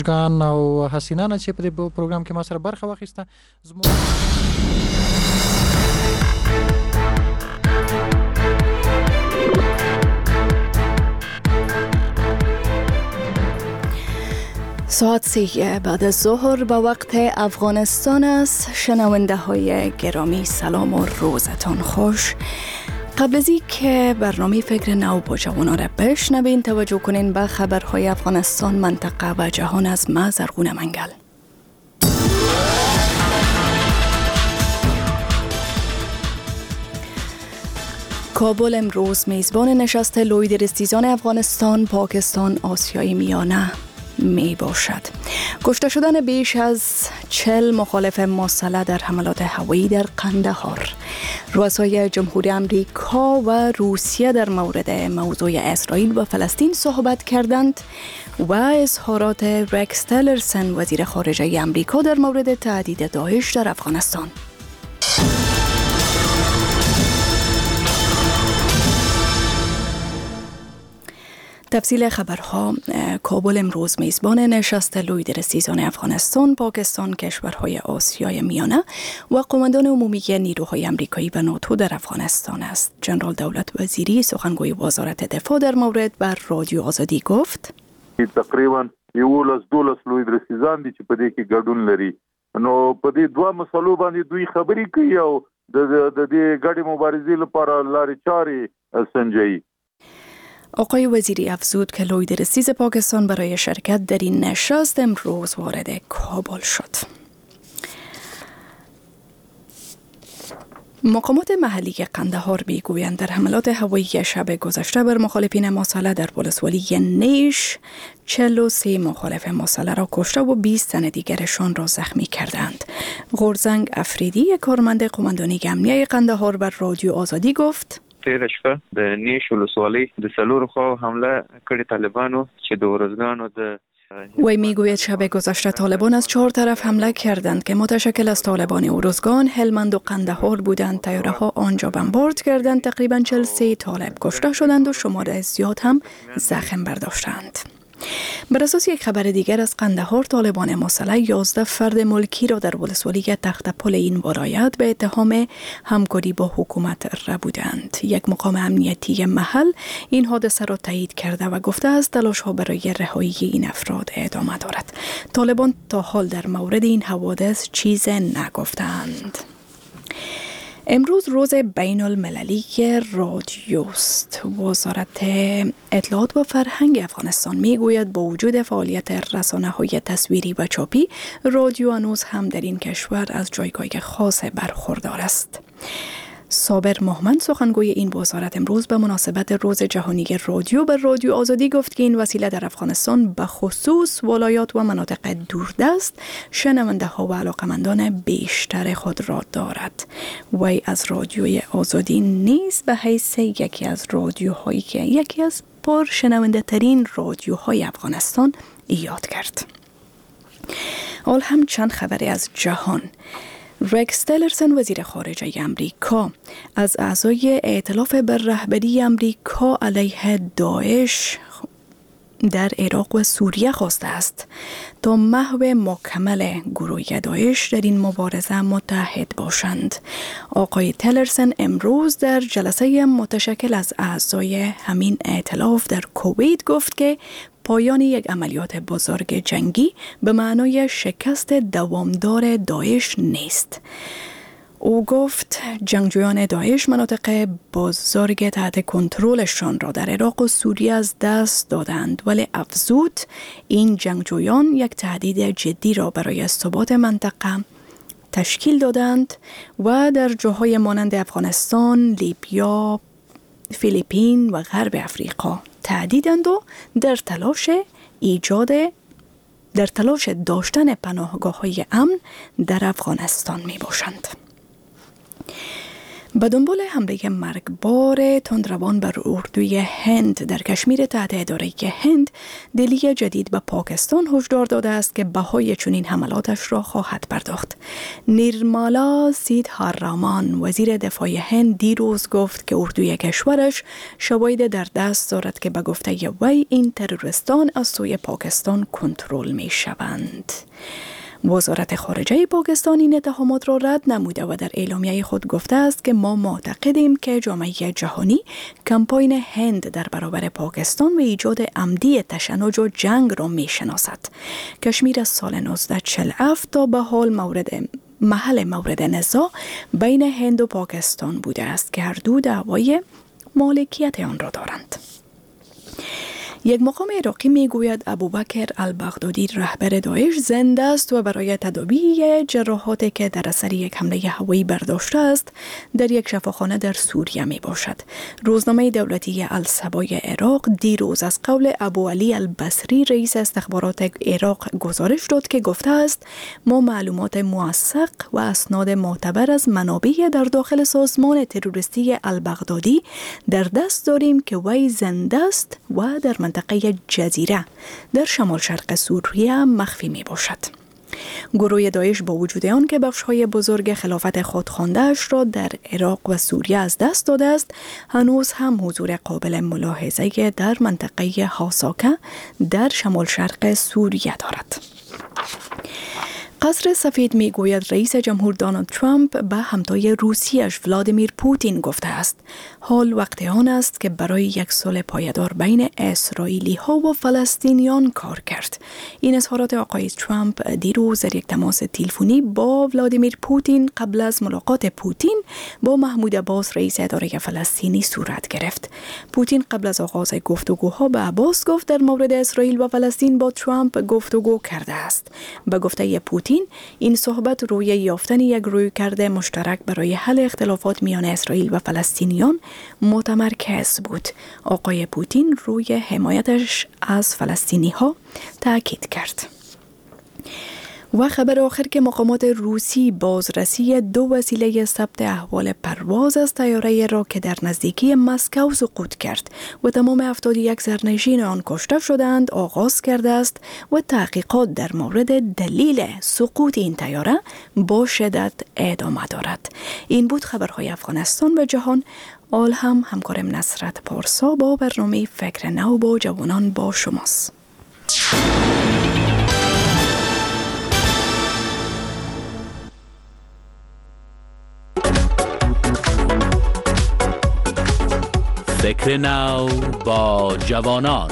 ګان او حسینانه چې په دې پروګرام کې ما سره برخه واخیسته. ساعت 3 بعد از ظهر به وقت افغانستان است. شنونده های گرامی سلام و روزتان خوش. قبل از این که برنامه فکر نو با جوانان را بشنوین، توجه کنین به خبرهای افغانستان، منطقه و جهان از ما زرغون منگل. کابل امروز میزبان نشست لویدرستیزان افغانستان، پاکستان، آسیای میانه می باشد. کشته شدن بیش از 40 مخالف مسلح در حملات هوایی در قندهار. رؤسای جمهوری آمریکا و روسیه در مورد موضوع اسرائیل و فلسطین صحبت کردند و اظهارات رکس تیلرسن وزیر خارجه آمریکا در مورد تهدید داعش در افغانستان. تفصیل خبرها. کابل امروز میزبان نشست لویدرستیزان افغانستان، پاکستان، کشورهای آسیای میانه و قماندان عمومی نیروهای آمریکایی و ناتو در افغانستان است. جنرال دولت وزیری سخنگوی وزارت دفاع در مورد بر رادیو آزادی گفت: تقریبا 12 لویدرستیزان دي چې په دې کې ګډون لري. نو په دې دوه مسلو باندې دوی خبرې کوي او د دې ګډې مبارزې لپاره لارې چارې سنجوي. آقای وزیری افزود که لویدرستیز پاکستان برای شرکت در این نشست امروز وارد کابل شد. مقامات محلی قندهار میگویند در حملات هوایی شب گذشته بر مخالفین مسلح در ولسوالی نیش 43 مخالف مسلح را کشته و 20 تن دیگرشان را زخمی کردند. غورزنگ افریدی، کارمند قماندانی امنیه قندهار، بر رادیو آزادی گفت: تیر شپه د نیش ولسوالۍ د څلورو خواو حمله کړې طالبانو چې د ورزګانو د وی میگوید شب گذشته طالبان از 4 طرف حمله کردند که متشکل از طالبان اورزگان، هلمند و قندهار بودند. طیاره ها آنجا بمبارد کردند. تقریبا 43 طالب کشته شدند و شمار زیاد هم زخم برداشتند. بر اساس یک خبر دیگر از قندهار، طالبان مسلح 11 فرد ملکی را در ولسوالی تختپل این ولایت به اتهام همکاری با حکومت ربودند. یک مقام امنیتی محل این حادثه را تایید کرده و گفته است تلاش‌ها برای رهایی این افراد ادامه دارد. طالبان تا حال در مورد این حوادث چیز نگفتند. امروز روز بین المللی رادیوست. وزارت اطلاعات و فرهنگ افغانستان میگوید با وجود فعالیت رسانه‌های تصویری و چاپی، رادیو هنوز هم در این کشور از جایگاه خاص برخوردار است. صابر محمد، سخنگوی این وزارت، امروز به مناسبت روز جهانی رادیو بر رادیو آزادی گفت که این وسیله در افغانستان به خصوص ولایات و مناطق دوردست شنونده ها و علاقمندان بیشتر خود را دارد. وی از رادیوی آزادی نیز به حیث یکی از رادیوهایی که یکی از پرشنونده ترین رادیوهای افغانستان یاد کرد. حال هم چند خبری از جهان. رکس تیلرسن وزیر خارجه آمریکا از اعضای ائتلاف بر رهبری آمریکا علیه داعش در عراق و سوریه خواسته است تا محو مکمل گروه داعش در این مبارزه متحد باشند. آقای تیلرسن امروز در جلسه متشکل از اعضای همین ائتلاف در کویت گفت که پایان یک عملیات بزرگ جنگی به معنای شکست دوامدار داعش نیست. او گفت جنگجویان داعش مناطق بزرگ تحت کنترلشان را در عراق و سوریه از دست دادند، ولی افزود این جنگجویان یک تهدید جدی را برای ثبات منطقه تشکیل دادند و در جاهای مانند افغانستان، لیبیا، فیلیپین و غرب افریقا تهدیدند و در تلاش داشتن پناهگاه‌های امن در افغانستان می باشند. به دنبال حمله مرگبار تندروان بر اردوی هند در کشمیر تحت اداره هند، دلی جدید به پاکستان هشدار داده است که بهای چنین حملاتش را خواهد پرداخت. نیرمالا سیدهارامان وزیر دفاع هند دیروز گفت که اردوی کشورش شواهد در دست دارد که به گفته وی این تروریستان از سوی پاکستان کنترل می شوند. وزارت خارجه پاکستان این اتهامات را رد نموده و در اعلامیه خود گفته است که ما معتقدیم که جامعه جهانی کمپاین هند در برابر پاکستان و ایجاد عمدی تشنج و جنگ را می شناسد. کشمیر از سال 1947 تا به حال محل مورد نزاع بین هند و پاکستان بوده است که هر دو دعوای مالکیت آن را دارند. یک مقام عراقی میگوید ابوبکر البغدادی رهبر داعش زنده است و برای تداوی جراحاتی که در اثر یک حمله هوایی برداشته است در یک شفاخانه در سوریه می باشد. روزنامه دولتی الصبای عراق دیروز از قول ابو علی البصری رئیس استخبارات عراق گزارش داد که گفته است ما معلومات موثق و اسناد معتبر از منابع در داخل سازمان تروریستی البغدادی در دست داریم که وی زنده است و در منطقه جزیره در شمال شرق سوریه مخفی می باشد. گروه داعش با وجود آن که بخش‌های بزرگ خلافت خودخوانده‌اش را در عراق و سوریه از دست داده است، هنوز هم حضور قابل ملاحظه در منطقه هاساکه در شمال شرق سوریه دارد. قصر سفید می گوید رئیس جمهور دونالد ترامپ به همتای روسیش ولادیمیر پوتین گفته است حال وقت آن است که برای یک صلح پایدار بین اسرائیلی ها و فلسطینیان کار کرد. این اظهارات آقای ترامپ دیروز در یک تماس تلفنی با ولادیمیر پوتین قبل از ملاقات پوتین با محمود عباس رئیس اداره فلسطینی صورت گرفت. پوتین قبل از آغاز گفتگوها به عباس گفت در مورد اسرائیل و فلسطین با ترامپ گفتگو کرده است. به گفته پوتین این صحبت روی یافتن یک رویکرد مشترک برای حل اختلافات میان اسرائیل و فلسطینیان متمرکز بود. آقای پوتین روی حمایتش از فلسطینی ها تاکید کرد. و خبر آخر که مقامات روسی بازرسی 2 وسیله ثبت احوال پرواز از طیاره را که در نزدیکی مسکو سقوط کرد و تمام 71 سرنشین آن کشته شدند آغاز کرده است و تحقیقات در مورد دلیل سقوط این طیاره با شدت ادامه دارد. این بود خبرهای افغانستان و جهان. آل هم همکارم نصرت پارسا با برنامه فکر نو با جوانان با شماست. فکر نو با جوانان.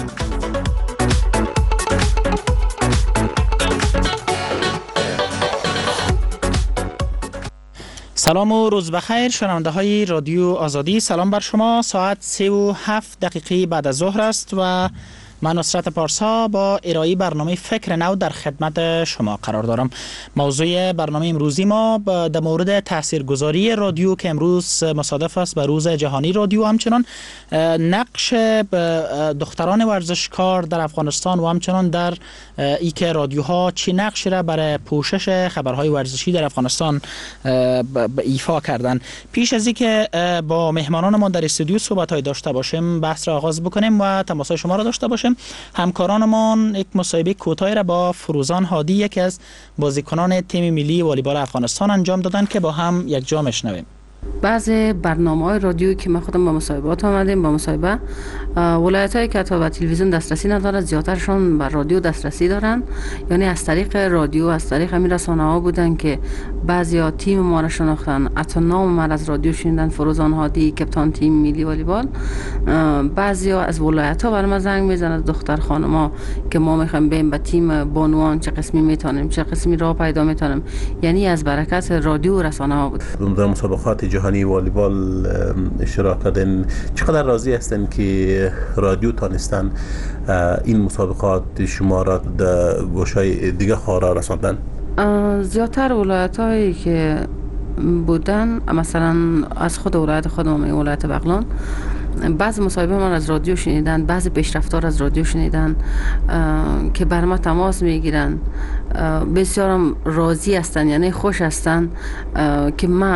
سلام و روز بخیر شنونده های رادیو آزادی. سلام بر شما. ساعت 3:07 بعد از ظهر است و من نصرت پارسا با ارائه برنامه فکر نو در خدمت شما قرار دارم. موضوع برنامه امروزی ما در مورد تاثیرگذاری رادیو که امروز مصادف است به روز جهانی رادیو، همچنان نقش دختران ورزشکار در افغانستان و همچنان در ای که رادیوها چی نقشی را برای پوشش خبرهای ورزشی در افغانستان ایفا کردن. پیش از اینکه با مهمانان ما در استودیو صحبت‌های داشته باشیم، بحث را آغاز بکنیم و تماس‌های شما را داشته باشیم. همکارانمان یک مصاحبه کوتاهی را با فروزان هادی، یکی از بازیکنان تیم ملی والیبال افغانستان انجام دادن که با هم یک جا میشنویم. بعض برنامه‌های رادیویی که ما خودم با مصاحبات آمدیم، با مصاحبه ولایت‌هایی که تا به تلویزیون دسترسی ندارن زیادترشون به رادیو دسترسی دارن، یعنی از طریق رادیو، از طریق همین رسانه‌ها بودن که بعضیا تیم ما را شناختن، حتی نام ما از رادیو شنیدن، فروزان هادی کاپیتان تیم ملی والیبال. بعضیا از ولایت‌ها برام زنگ میزنن، دختر خانم‌ها که ما می‌خوایم بریم به تیم بانوان چه قسمی میتونیم، چه قسمی راه پیدا میتونیم، یعنی از برکت رادیو و رسانه‌ها بود. در مسابقات جهانی والیبال اشتراک کردن، چقدر راضی هستن که رادیو تانستن این مسابقات شما را در گوشه‌های دیگه خارا رساندن؟ زیادتر ولایت‌هایی که بودن، مثلا از خود ولایت خودم، ولایت بغلان، بعضی مصاحبه من از رادیو شنیدن، بعضی پیشرفتار از رادیو شنیدن که بر ما تماس میگیرن، بسیارم راضی هستن، یعنی خوش هستن که ما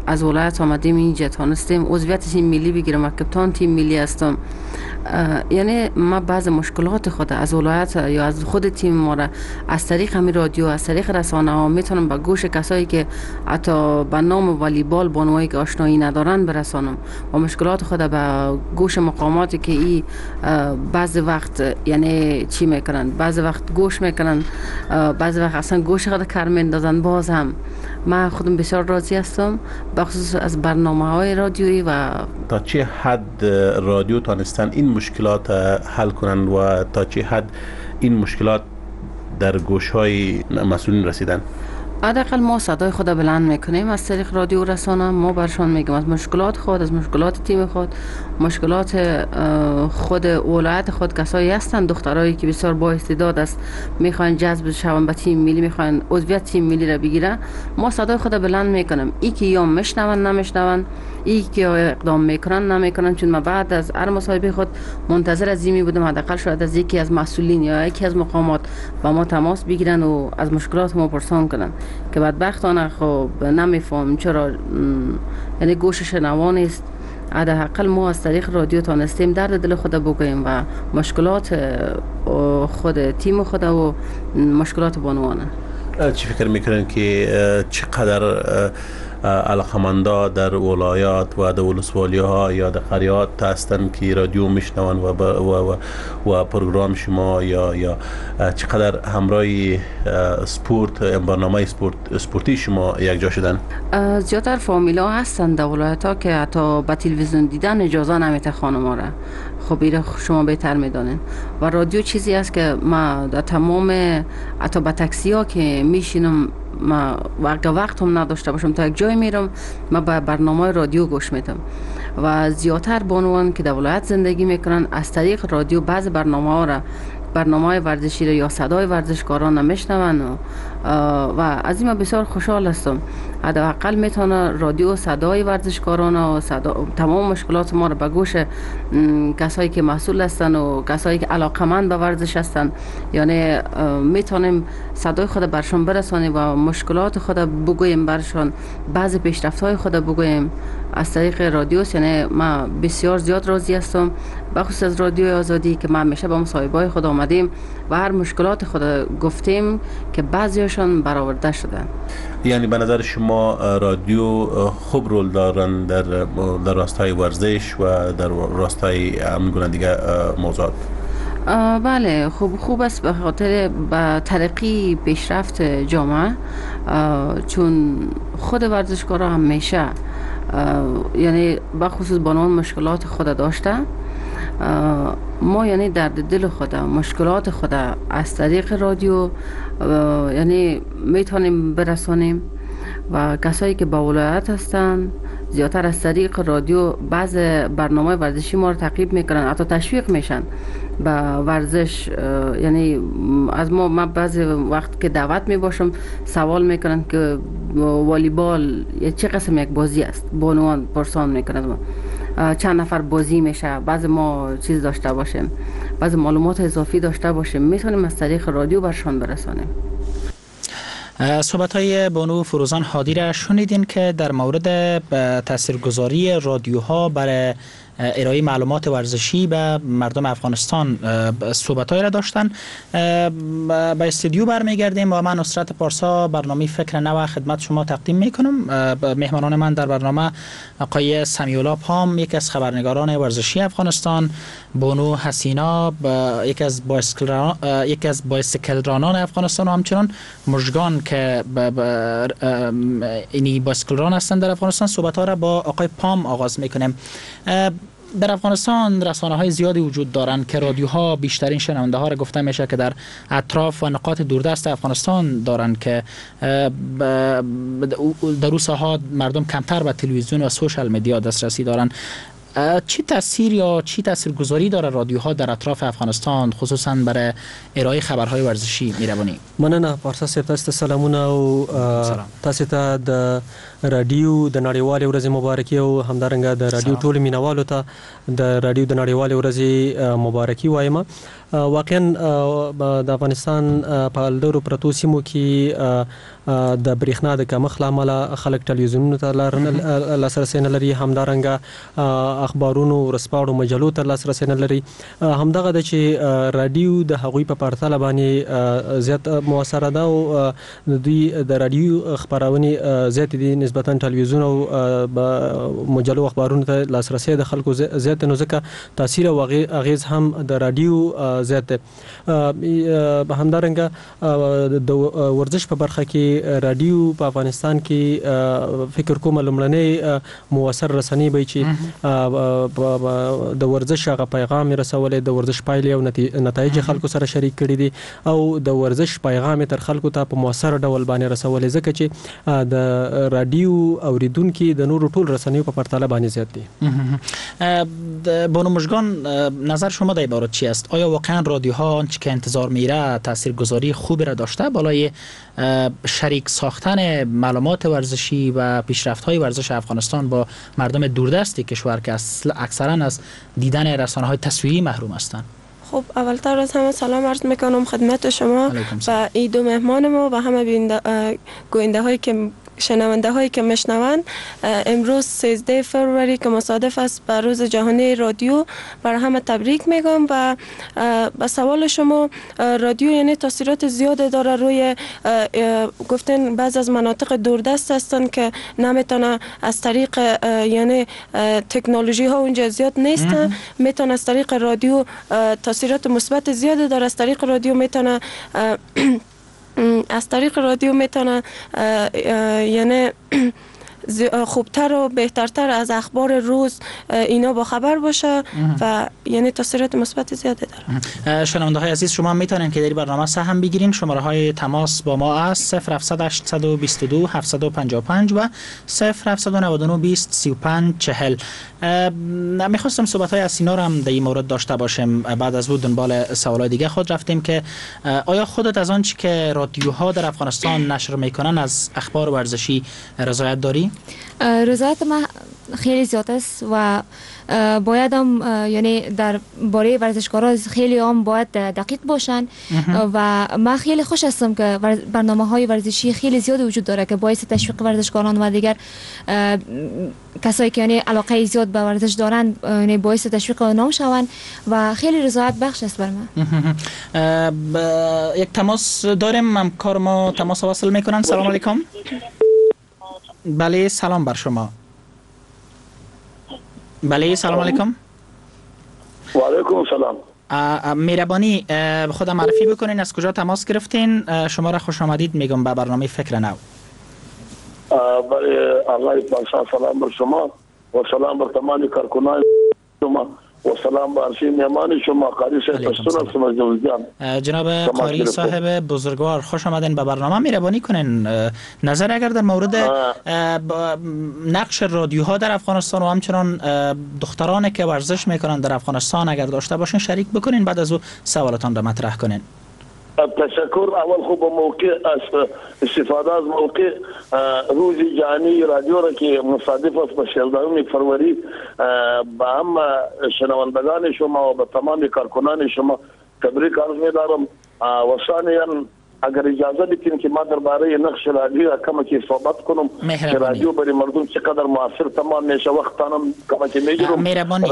از ولایت آمدیم اینجا تانستیم عضویت تیم ملی بگیرم و کپتان تیم ملی هستم. یعنی ما بعض مشکلات خود از ولایت یا از خود تیم ما را از طریق همین رادیو، از طریق رسانه ها میتونم به گوش کسایی که حتی به نام والیبال بانوایی که آشنایی ندارن برسانم و مشکلات خود به گوش مقاماتی که ای بعض وقت یعنی چی میکنن، بعض وقت گوش میکنن، بعض وقت اصلا گوش خود کار میندازن. باز هم من خودم بسیار راضی هستم بخصوص از برنامه‌های رادیویی. و تا چه حد رادیو تانستن این مشکلات حل کنن و تا چه حد این مشکلات در گوش‌های مسئولین رسیدن؟ حداقل ما صدای خود بلند میکنیم از طریق رادیو رسانه. ما برشان میگم از مشکلات خود، از مشکلات تیم خود، مشکلات خود ولایت خود. کسایی هستن دخترایی که بسیار با استعداد است، میخوان جذب شون به تیم ملی، میخوان عضویت تیم ملی را بگیرن. ما صدای خود بلند میکنیم. ای که یا میشنون نمیشنون، ای که اقدام میکنن نمیکنن. چون ما بعد از هر مصاحبه خود منتظر از این بودم حداقل شاید از یکی از مسئولین یا یکی از مقامات با ما تماس بگیرن و از مشکلات ما پرسان کنن که بدبختانه خب نمیفهم چرا یعنی گوش شنوا نیست. حداقل ما از طریق رادیو تانستیم درد دل خود بگوییم و مشکلات خود تیم خود و مشکلات بانوانه. چی فکر میکنن که چقدر علاقمندا در ولایات و در ولسوالی ها یا در قریات هستند که رادیو میشنون و پروگرام شما یا چقدر همراه سپورت برنامه سپورتی شما یک جا شدن؟ زیادتر فامیلا هستند در ولایت ها که حتی به تلویزیون دیدن اجازه نمیده خانم ها را. خب ایره شما بهتر میدانین. و رادیو چیزی است که ما در تمام حتی به تاکسی ها که میشینم ما وقت هم نداشته باشم تا یک جای میرم ما به برنامه رادیو گوش میدم. و زیادتر بانوان که در ولایت زندگی میکنن از طریق رادیو بعض برنامه ها را، برنامه ورزشی را یا صدای ورزشکاران نمیشنون و از این بسیار خوشحال هستم. حداقل میتونه رادیو صدای ورزشکاران و تمام مشکلات ما را به گوش کسایی که مسئول هستن و کسایی که علاقمند به ورزش هستن، یعنی میتونیم صدای خود برشان برسانیم و مشکلات خود بگوییم برشان، بعض پیشرفت‌های خود بگوییم از طریق رادیو. یعنی ما بسیار زیاد راضی هستم بخصوص از رادیو آزادی که ما همیشه با مصاحبه‌های خود آمدیم و هر مشکلات خود گفتیم که بعضیشان برآورده شدن. یعنی به نظر شما رادیو خوب رول دارن در راستای ورزش و در راستای همین دیگه موضوعات؟ بله خوب است به خاطر به ترقی پیشرفت جامعه. چون خود ورزشکارا همیشه یعنی بخصوص بانوان مشکلات خود داشته. ما یعنی درد دل خود، مشکلات خود از طریق رادیو یعنی میتونیم برسانیم و کسایی که با ولایت هستن زیادتر از طریق رادیو بعض برنامه ورزشی ما رو تعقیب میکنن، حتی تشویق میشن به ورزش. یعنی از ما بعضی وقت که دعوت میباشم سوال میکنن که والیبال چه قسم یک بازی است، بانوان پرسان میکنن چند نفر بازی میشه، بعضی ما چیز داشته باشیم، بعضی معلومات اضافی داشته باشیم، میتونیم از طریق رادیو برشان برسانیم. صحبت‌های بانو فروزان هادی را شنیدین که در مورد تاثیرگذاری رادیوها برای ارائه معلومات ورزشی به مردم افغانستان صحبت‌هایی را داشتن. به استودیو برمیگردیم و من نصرت پارسا برنامه فکر نو خدمت شما تقدیم میکنم. مهمانان من در برنامه آقای سمیولا پام، یک از خبرنگاران ورزشی افغانستان، بانو حسینا، یک از بایسکلرانان افغانستان و همچنان مژگان که اینی بایسکلران هستند در افغانستان. صحبت‌ها را با آقای پام آغاز میکنیم. در افغانستان رسانه‌های زیادی وجود دارند که رادیوها بیشترین شنونده ها را گفته میشه که در اطراف و نقاط دوردست افغانستان دارند که در روزها مردم کمتر به تلویزیون و سوشال مدیا دسترسی دارند. چی تاثیر یا چی تاثیرگذاری داره رادیوها در اطراف افغانستان خصوصا برای ارائه خبرهای ورزشی میروانی؟ مننه پارسا صاحب، تاسو ته سلامونه او تاسو ته د رادیو د نړیوالې ورځې مبارکي او همدارنګه د رادیو ټول مینوالو ته د رادیو د نړیوالې ورځې مبارکي وایم. واقعا د افغانستان په لرو پرتو سیمو کې د برېښنا د کمښت لامل خلک ټلویزیونونو ته لاسرسی نه لري، همدارنګه اخبارونو ورځپاڼو مجلو ته لاسرسی نه لري. همدغه د چې رادیو د هغوی په پرتله باندې زیات موثره ده او دوی د رادیو خبرونه زیات دي نسبتا ټلویزیون او مجلو اخبارونو ته لاسرسی د خلکو زیات نو ځکه تاثیر او اغیز هم د رادیو زیات ده. همدارنګه د ورزش په برخه کې رادیو په افغانستان کې فکر کوم لمړنۍ موثر رسنۍ به چې د ورزش هغه پیغام رسولې، د ورزش پایلې او نتایج خلکو سره شریک کړي دي او د ورزش پیغام تر خلکو ته په موثر ډول باندې رسولې، ځکه چې د رادیو اوریدونکو د نورو ټول رسنیو په پرتله باندې زیات دي. بانو مژگان، نظر شما در عبارت چی است؟ آیا واقعا رادیوها آنچه که انتظار میره تاثیرگذاری خوبی را داشته بالای شریک ساختن معلومات ورزشی و پیشرفت‌های ورزش افغانستان با مردم دوردست کشور که اکثرا از دیدن رسانه‌های تصویری محروم هستند؟ خب اولتر از همه سلام عرض میکنم خدمت شما و این دو مهمان ما و همه گوینده هایی که شنونده هایی که میشنوند. امروز 13 فروری که مصادف است به روز جهانی رادیو، برای همه تبریک میگم. و به سوال شما، رادیو یعنی تاثیرات زیاده داره روی گفتن بعضی از مناطق دوردست هستن که نمیتونه از طریق یعنی تکنولوژی ها اونجا زیاد نیستن، میتونه از طریق رادیو تاثیرات مثبت زیاده داره. از طریق رادیو میتونه یعنی خوبتر و بهترتر از اخبار روز اینا با خبر باشه و یعنی تاثیرات مثبت زیاده داره. شنونده های عزیز، شما میتونن که در برنامه سهم بگیرین. شماره های تماس با ما است 0700 822 755 و 0799 20 35 40. میخواستم صحبت های از سینا رو هم در این مورد داشته باشیم. بعد از بود دنبال سوالای دیگه خود رفتیم که آیا خودت از آنچه که رادیوها در افغانستان نشر میکنن از اخبار ورزشی رضایت داری؟ رضایت ما خیلی زیاد است و باید هم یعنی در باره ورزشکارا خیلی هم باید دقیق باشن و من خیلی خوش هستم که برنامه‌های ورزشی خیلی زیاد وجود داره که باعث تشویق ورزشکاران و دیگر کسایی که یعنی علاقه زیاد به ورزش دارن یعنی باعث تشویق اونها شوند و خیلی رضایت بخش است بر من. یک تماس داریم، همکار ما تماس واصل میکنن. سلام علیکم. بله سلام بر شما. بله سلام علیکم. و علیکم سلام. مهربانی خودم معرفی بکنین، از کجا تماس گرفتین؟ شما را خوش آمدید میگم به برنامه فکر نو. بله الله اکبر، سلام بر شما و سلام بر تمام کارکنان شما و سلام بر مهمان شما قاری صاحب پشتون هستم از جوزجان. جناب قاری صاحب بزرگوار، خوش آمدین به برنامه. مهربانی کنین نظر اگر در مورد نقش رادیوها در افغانستان و همچنان دخترانی که ورزش میکنن در افغانستان اگر داشته باشین شریک بکنین، بعد از او سوالاتان را مطرح کنین. تشکر. اول خوب موقع استفاده از موقع روز جهانی رادیو را که مصادف است به 16 فروری با هم شنوندگان شما و به تمام کارکنان شما تبریک عرض می‌دارم. و ثانیاً اگر اجازه بدین که ما درباره نقش رادیو کم که صحبت کنم که رادیو برای مردم چقدر موثر تمام میشه. وقتانم کم که میگیرم.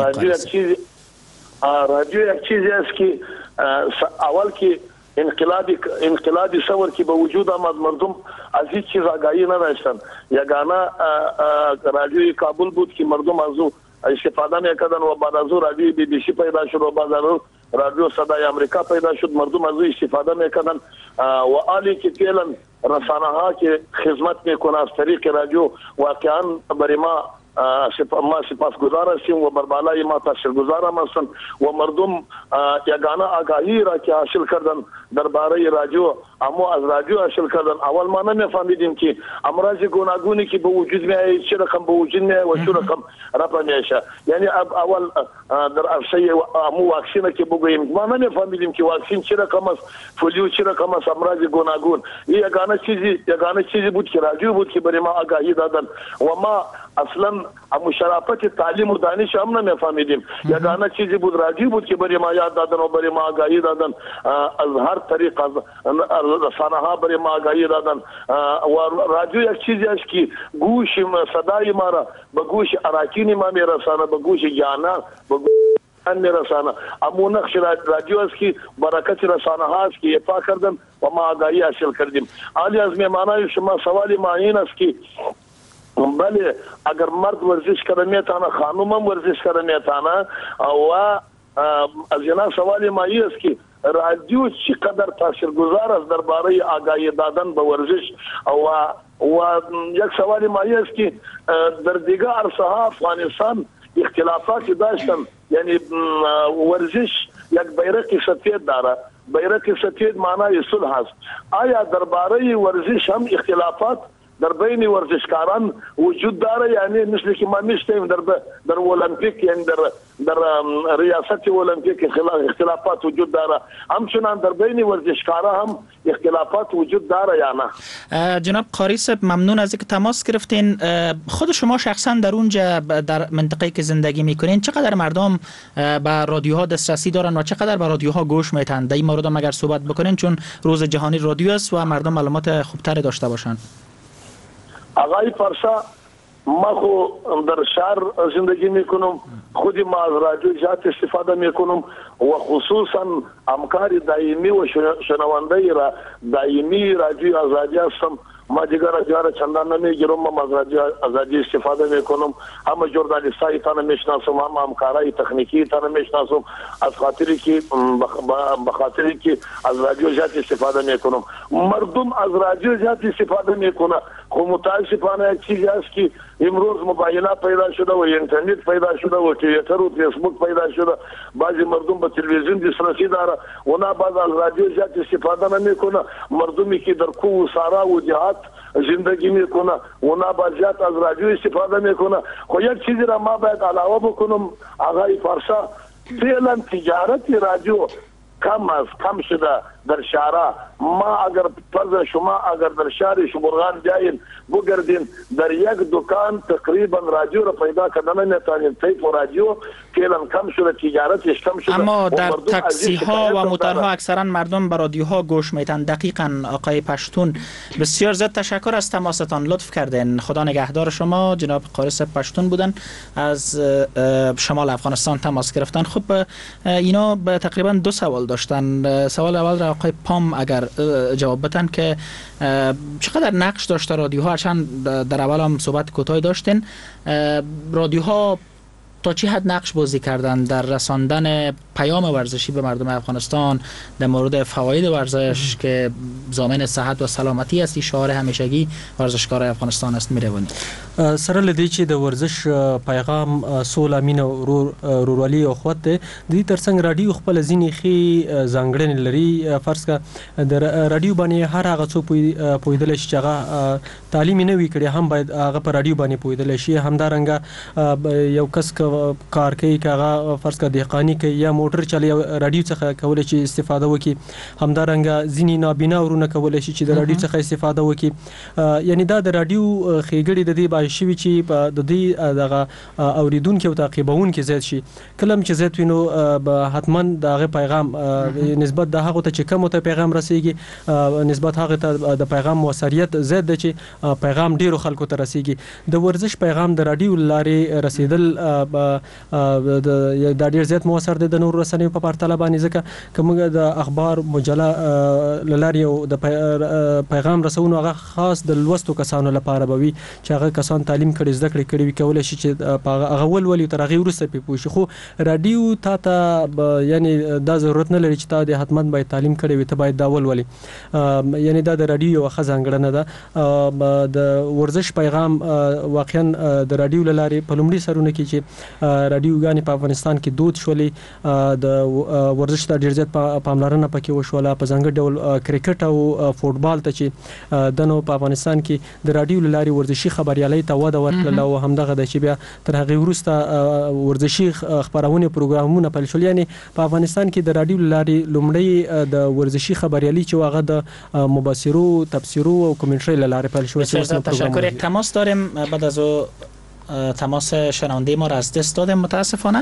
رادیو یک چیزی است که اول که انقلابی ثور که به وجود آمد مردم از هیچ چیز آگاهی نداشتن. یگانه رادیوی کابل بود که مردم از او استفاده میکردن و بعد از او رادیوی BBC پیدا شد و بعد از او رادیو صدای آمریکا پیدا شد، مردم از او استفاده میکردن و حالی که فعلا رسانه ها که خدمت میکنه از طریق رادیو واقعا برای ما سپاسگزار هستیم و بر بالای ما تاثیرگذار هم هستند و مردم یگانه آگاهی را که حاصل کردن درباره رادیو اما از رادیو حاصل کردن. اول ما نمیفهمیدیم که امراض گوناگونی که به وجود میاد چه رقم به وجود میاد و چه رقم رفع میشه. یعنی اول در عرصه امو واکسین که بگوییم ما نمیفهمیدیم که واکسین چه رقم است، پولیو چه رقم است، امراض گوناگون. این یگانه چیزی بود که رادیو بود که برای ما آگاهی دادن و ما اصلا هم شرافت تعلیم و دانش هم نمیفهمیدیم. یگانه چیزی بود رادیو بود که برای ما یاد دادن و برای ما آگاهی دادن، از هر طریق از رسانه ها برای ما آگاهی دادن. و رادیو یک چیزی است که گوش صدای ما را به گوش اراکین ما میرسانه، به گوش جانا، به گوش میرسانه. اما نقش رادیو است که برکت رسانه ها است که ایفا کردن و ما آگاهی حاصل کردیم. عالی از میمانای شما سوالی ما این است که بله اگر مرد ورزش کرده میتونه، خانم هم ورزش کرده میتونه. و از اینا سوالی ما این است که رادیو چقدر تاثیرگذار است درباره آگاهی دادن به ورزش. و یک سوالی ما این است که در دیگر عرصه ها افغانستان اختلافاتی داشتن، یعنی ورزش یک بیرق سفید داره. بیرق سفید معنای صلح است. آیا درباره ورزش هم اختلافات در بین ورزشکاران وجود داره؟ یعنی مثل که ما میشتیم در المپیک، یعنی در ریاست المپیک اختلافات وجود داره، همچنان در بین ورزشکاران هم اختلافات وجود داره یا نه؟ جناب قاری صاحب ممنون از اینکه تماس گرفتین. خود شما شخصا در اونجا در منطقه‌ای که زندگی میکنین چقدر مردم به رادیوها دسترسی دارن و چقدر به رادیوها گوش میتن؟ در این مورد هم اگر صحبت بکنین، چون روز جهانی رادیو است و مردم معلومات خوبتری داشته باشن. آقای پارسا، ما خو در شهر زندگی میکنم، خودی ما از رادیو زیاد استفاده میکنم و خصوصا همکار دائمی و شنونده را دائمی رادیو آزادی هستم. ما دیگر رادیو چندان نمیگیرم، ما از رادیو آزادی استفاده میکنم. همه ژورنالیستای تان میشناسم، هم همکارای تکنیکی تان میشناسم، از خاطری که بخاطری که از رادیو زیاد استفاده میکنم. مردم از رادیو زیاد استفاده میکنه، خو متاسفانه یک چیزی است که امروز موبایل پیدا شده و اینترنت پیدا شده و توییتر و فیسبوک پیدا شده. بعضی مردم به تلویزیون دسترسی داره و نه بعض از رادیو زیاد استفاده نمیکنه. مردمی که در کوه و صحرا و دیهات زندگی میکنه و نه بعضیات از رادیو استفاده میکنه. خو یک چیزی را ما باید علاوه بکنم آقای پارسا، فعلا تجارت رادیو کم شده در شهرها. ما اگر فرض شما اگر در شهر شبرغان بیاین بگردین، در یک دکان تقریبا رادیو را پیدا کردن نمیتونین. تیپ و رادیو فعلا کم شده، تجارتش کم شده. اما در تاکسی ها و موترها اکثرا مردم به رادیوها گوش میتن. دقیقاً آقای پشتون، بسیار زیاد تشکر از تماستان، لطف کردین. خدا نگهدار شما. جناب قاری صاحب پشتون بودن از شمال افغانستان تماس گرفتن. خب اینا تقریبا دو سوال داشتن. سوال اول را آقای پام اگر جواب بدن که چقدر نقش داشته رادیوها، هرچند در اول هم صحبت کوتاهی داشتین، رادیوها تا چه حد نقش بازی کردن در رساندن پیام ورزشی به مردم افغانستان، در مورد فواید ورزش که ضامن صحت و سلامتی است، شعار همیشگی ورزشکار افغانستان است میروند. سره لدی چې د ورزش پیغام سوله مینه ورورولي او اخوت دی. د دې ترڅنګ رادیو خپل ځینې ښې ځانګړنې لري. فرض کا د رادیو باندې هر هغه څوک پوهېدلی شي چې هغه تعلیم نه وي کړی هم باید هغه په رادیو باندې پوهېدلی شي. همدارنګه یو کس کار کوي که هغه فرض کا دهقاني کوي یا موټر چلوي، رادیو څخه کولی شي استفاده وکړي. همدارنګه ځینې نابینا ورونه کولی شي چې د رادیو څخه استفاده وکړي. یعنی دا د رادیو ښېګړې د دې باعث شوي چې د دې دغه اوریدونکي او تعقیبونکي زیات شي. کله هم چې زیات وي نو به حتما د هغې پیغام نسبت د هغو ته چې کم ورته پیغام رسیږي نسبت هغې ته د پیغام موثریت زیات دی چې پیغام ډېرو خلکو ته رسیږي. د ورزش پیغام د رادیو له لارې رسېدل دا ډېر زیات موثر دی د نورو رسنیو په پرتله باندې، ځکه که موږ د اخبار مجله له لارې یو د پیغام رسونو هغه خاص د لوستو کسانو لپاره به وي چې هغه کسان تعلیم کړي، زده کړې کړي وي، کولی شي چې هغه ولولي تر هغې وروسته پرې پوه شي. خو راډیو تا ته یعنې دا ضرورت نه لري چې تا د حتما باید تعلیم کړی وي، ته باید دا ولولي. یعنې دا د راډیو یوه ښه ځانګړنه ده. د ورزش پیغام واقعا د راډیو له لارې په لومړي سرونه کې چې راډیوګانې په افغانستان کې دود شولې، د ورزش ته ډېر زیات پاملرنه پکې وشوله. په ځانګړي ډول کرکټ او فوټبال ته چې د نو په افغانستان کې د راډیو له لارې ورزشي خبریالۍ ته وده ورکړله او همدغه ده چې بیا تر هغې وروسته ورزشي خپرونې پروګرامونه پیل شول. یعنې په افغانستان کې د راډیو له لارې لومړی د ورزشي خبریالي چې هغه د مبصرو، تبصرو او کمنټرۍ له لارې پیل شوه. تشکر. یک تماس داریم. بعد از تماس شنونده ما را از دست دادیم متاسفانه.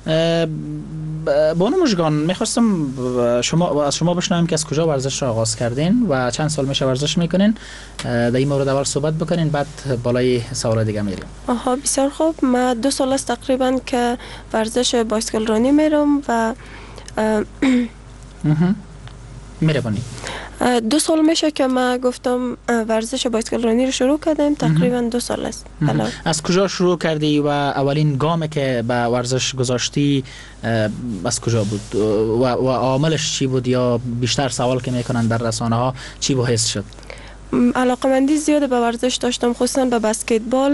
بانو مژگان، میخواستم از شما بشنویم که از کجا ورزش را آغاز کردین و چند سال میشه ورزش میکنین. در این مورد اول صحبت بکنین، بعد بالای سوال دیگه میریم. بسیار خوب. من 2 سال است تقریبا که ورزش بایسکل رانی میرم و مهربانی. 2 سال میشه که ما گفتم ورزش بایسکل رانی رو شروع کردیم. تقریبا 2 سال است. از کجا شروع کردی و اولین گامی که به ورزش گذاشتی از کجا بود و عاملش چی بود، یا بیشتر سوال که میکنن در رسانه ها چی باعث شد؟ علاقمندی زیاد به ورزش داشتم، خصوصا به بسکتبال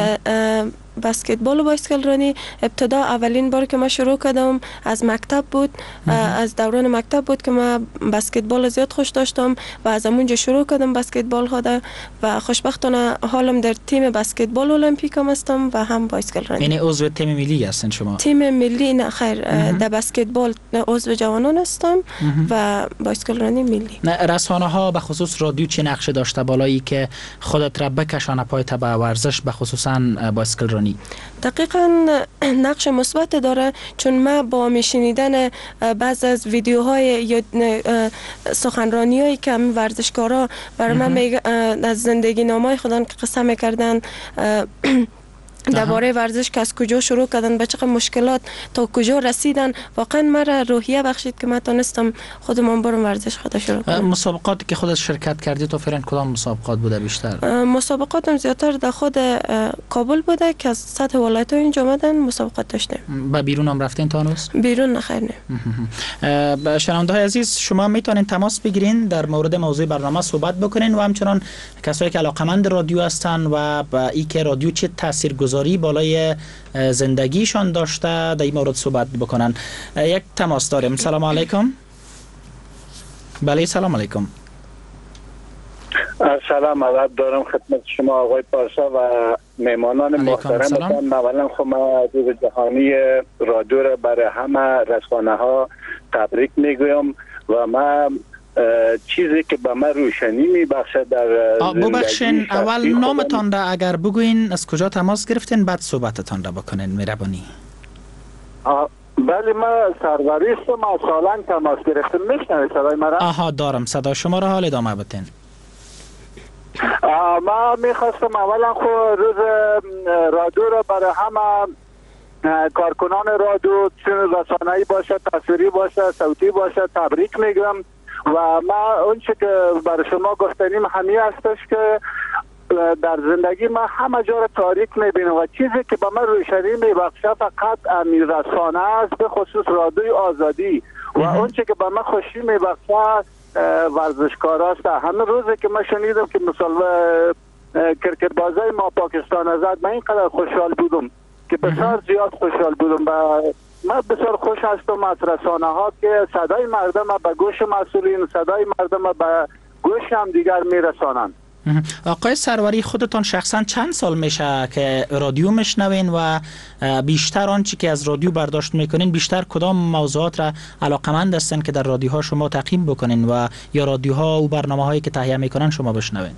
و بایسکل رانی. ابتدا اولین بار که ما شروع کردم از مکتب بود، از دوران مکتب بود که ما بسکتبال زیاد خوش داشتم و از اونجا شروع کردم بسکتبال ها و خوشبختانه حالم در تیم بسکتبال المپیک هم هستم و هم بایسکل رانی. یعنی عضو تیم ملی هستین شما؟ تیم ملی نه خیر، در بسکتبال عضو جوانان هستم و بایسکل رانی ملی. رسانه ها به خصوص رادیو چه نقش داشته بالایی که خودت را بکشانه پایت به ورزش، به خصوصا بایسکل رانی؟ دقیقاً نقش مثبت داره، چون ما با میشنیدن بعض از ویدیوهای یا سخنرانی‌هایی که ورزشکارا برای من از زندگی نامه‌های خودن که قصه می‌کردن درباره ورزش که از کجا شروع کردن، به چه مشکلات تا کجا رسیدن، واقعا مرا روحیه بخشید که من تونستم خودم برم ورزش خود شروع کنم. مسابقاتی که خودت شرکت کردی تو فعلا کدام مسابقات بوده بیشتر؟ مسابقاتم زیادتر در خود کابل بوده که از سطح ولایت‌ها اینجا اومدن مسابقات داشتیم. به بیرون هم رفتین تا هنوز؟ بیرون نخیر نه. شنونده‌های عزیز، شما میتونین تماس بگیرین، در مورد موضوع برنامه صحبت بکنین و همچنان کسایی که علاقه‌مند رادیو هستن و با اینکه رادیو چه تاثیرگذاری بالای زندگیشان داشته در این مورد صحبت بکنن. یک تماس داریم. سلام علیکم. بله سلام علیکم. سلام علیکم دارم خدمت شما آقای پارسا و مهمانان محترم. اولا خب من روز جهانی رادیو را برای همه رسانه ها تبریک میگویم و من چیزی که به من روشنی میبخشه در ببخشین اول نامتان را اگر بگوین، از کجا تماس گرفتین، بعد صحبتتان را بکنین مهربانی. بله من سروری هستم، از سالنگ تماس گرفتم. میشنوید صدای مرا؟ آها دارم صدا شما را، حال ادامه بدین. من میخواستم اولا خود روز رادیو را برای همه کارکنان رادیو، چون رسانه‌ای باشه، تصویری باشه، صوتی باشه، تبریک میگم و ما اون چه که برای شما گفتنیم همین هستش که در زندگی ما همه جا را تاریک میبینم و چیزی که به من روشنی میبخشه فقط امیر رسانه است، به خصوص رادیوی آزادی و اون چه که به من خوشی میبخشه ورزشکار است. همه روزی که من شنیدم که مثلا کرکت بازی ما پاکستان زد، من اینقدر خوشحال بودم که بسیار زیاد خوشحال بودم و من بسیار خوش هستم از رسانه ها که صدای مردم به گوش مسئولین، صدای مردم به گوش هم دیگر میرسانند. آقای سروری، خودتان شخصا چند سال میشه که رادیو میشنوین و بیشتر آنچه که از رادیو برداشت میکنین بیشتر کدام موضوعات را علاقمند هستن که در رادیوها شما تعقیب بکنین و یا رادیوها و برنامه هایی که تهیه میکنن شما بشنوین؟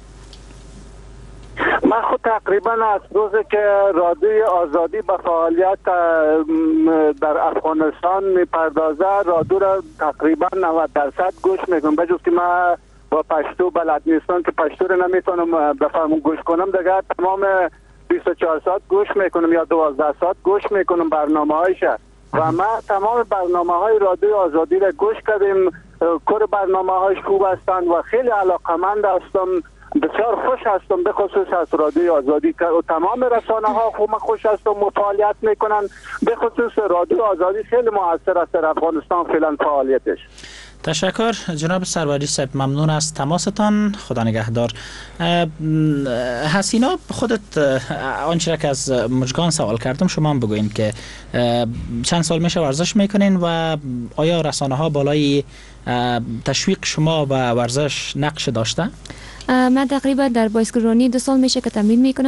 من خود تقریبا از روزی که رادیوی آزادی به فعالیت در افغانستان میپردازه رادیو را تقریبا 90% گوش میکنم، بجز که من با پشتو بلد نیستم که پشتو رو نمیتونم بفهمم گوش کنم، دیگه تمام 24 ساعت گوش میکنم یا 12 ساعت گوش میکنم برنامه هایشه و من تمام برنامه های رادیو آزادی را گوش کردیم. کور برنامه هایش خوب هستند و خیلی علاقمند هستم، بسیار خوش هستم به خصوص از رادیو آزادی که تمام رسانه ها خوب خوش هستم و فعالیت میکنن، به خصوص رادیو آزادی خیلی موثر است در افغانستان فعلا فعالیتش. تشکر جناب سروری صاحب، ممنون از تماستان، خدا نگهدار. حسینا، خودت آنچه که از مژگان سوال کردم شما هم بگوین که چند سال میشه ورزش میکنین و آیا رسانه ها بالای تشویق شما و ورزش نقش داشته؟ من تقریبا در بایسکل رانی 2 سال میشه که تمرین میکنم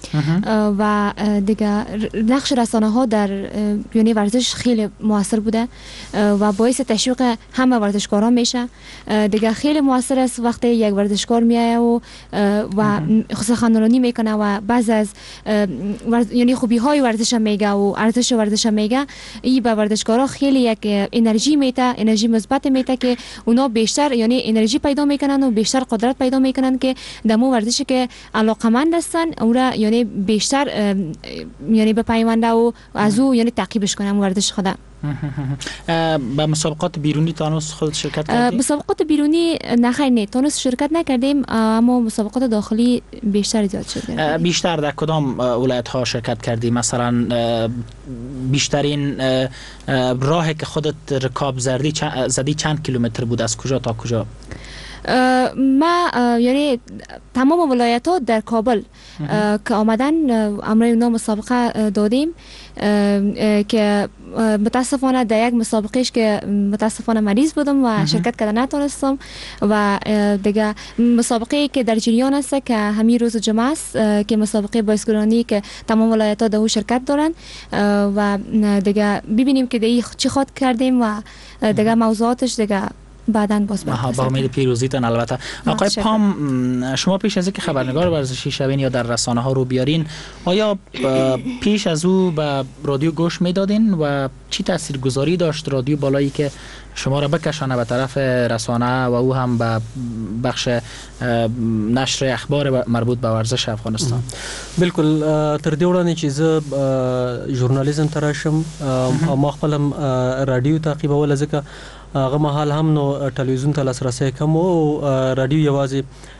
و دیگه نقش رسانه ها در یعنی ورزش خیلی موثر بوده و باعث تشویق همه ورزشکاران میشه. دیگه خیلی موثر است وقتی یک ورزشکار میایه و سخنرانی میکنه و بعض از یعنی خوبی های ورزش میگه و ارزش ورزش میگه، این به ورزشکارا خیلی یک انرژی میده، انرژی مثبت میده که اونا بیشتر یعنی انرژی پیدا میکنن و بیشتر قدرت پیدا میکنن که دمو ورزشی که علاقمند هستن اون یعنی بیشتر یعنی به پیونده و از او یعنی تعقیبش کنم ورزش خدا. به مسابقات بیرونی تانوس خود شرکت کردیم؟ مسابقات بیرونی نخیر نه تانوس شرکت نکردیم، اما مسابقات داخلی بیشتر زیاد شد. بیشتر در کدام ولایت ها شرکت کردی؟ مثلا بیشترین راهی که خودت رکاب زدی چند کیلومتر بود، از کجا تا کجا؟ ما یعنی تمام ولایت ها در کابل که آمدن امروز اونا مسابقه دادیم که متاسفانه در یک مسابقهش که متاسفانه مریض بودم و شرکت کردن نتونستم و دیگه مسابقه که در جریان است که همین روز جمعه است که مسابقه بایسکلانی که تمام ولایت ها در شرکت دارن و دیگه ببینیم که دیگه چی خود کردیم و دیگه موضوعاتش دیگه بعداً باز با امید پیروزیتان. البته آقای پام، شما پیش از اینکه خبرنگار ورزشی شوین یا در رسانه ها رو بیارین، آیا پیش از او به رادیو گوش میدادین و چی تاثیرگذاری داشت رادیو بالایی که شما را بکشانه به طرف رسانه و او هم به بخش نشر اخبار مربوط به ورزش افغانستان؟ بالکل تر دې وړاندې چې زه ژورنالیزم ته راشم ما خپل رادیو تعقیبوله، ځکه هغه مهال هم نو ټلویزیون ته لاسرسی کم او رادیو یوازې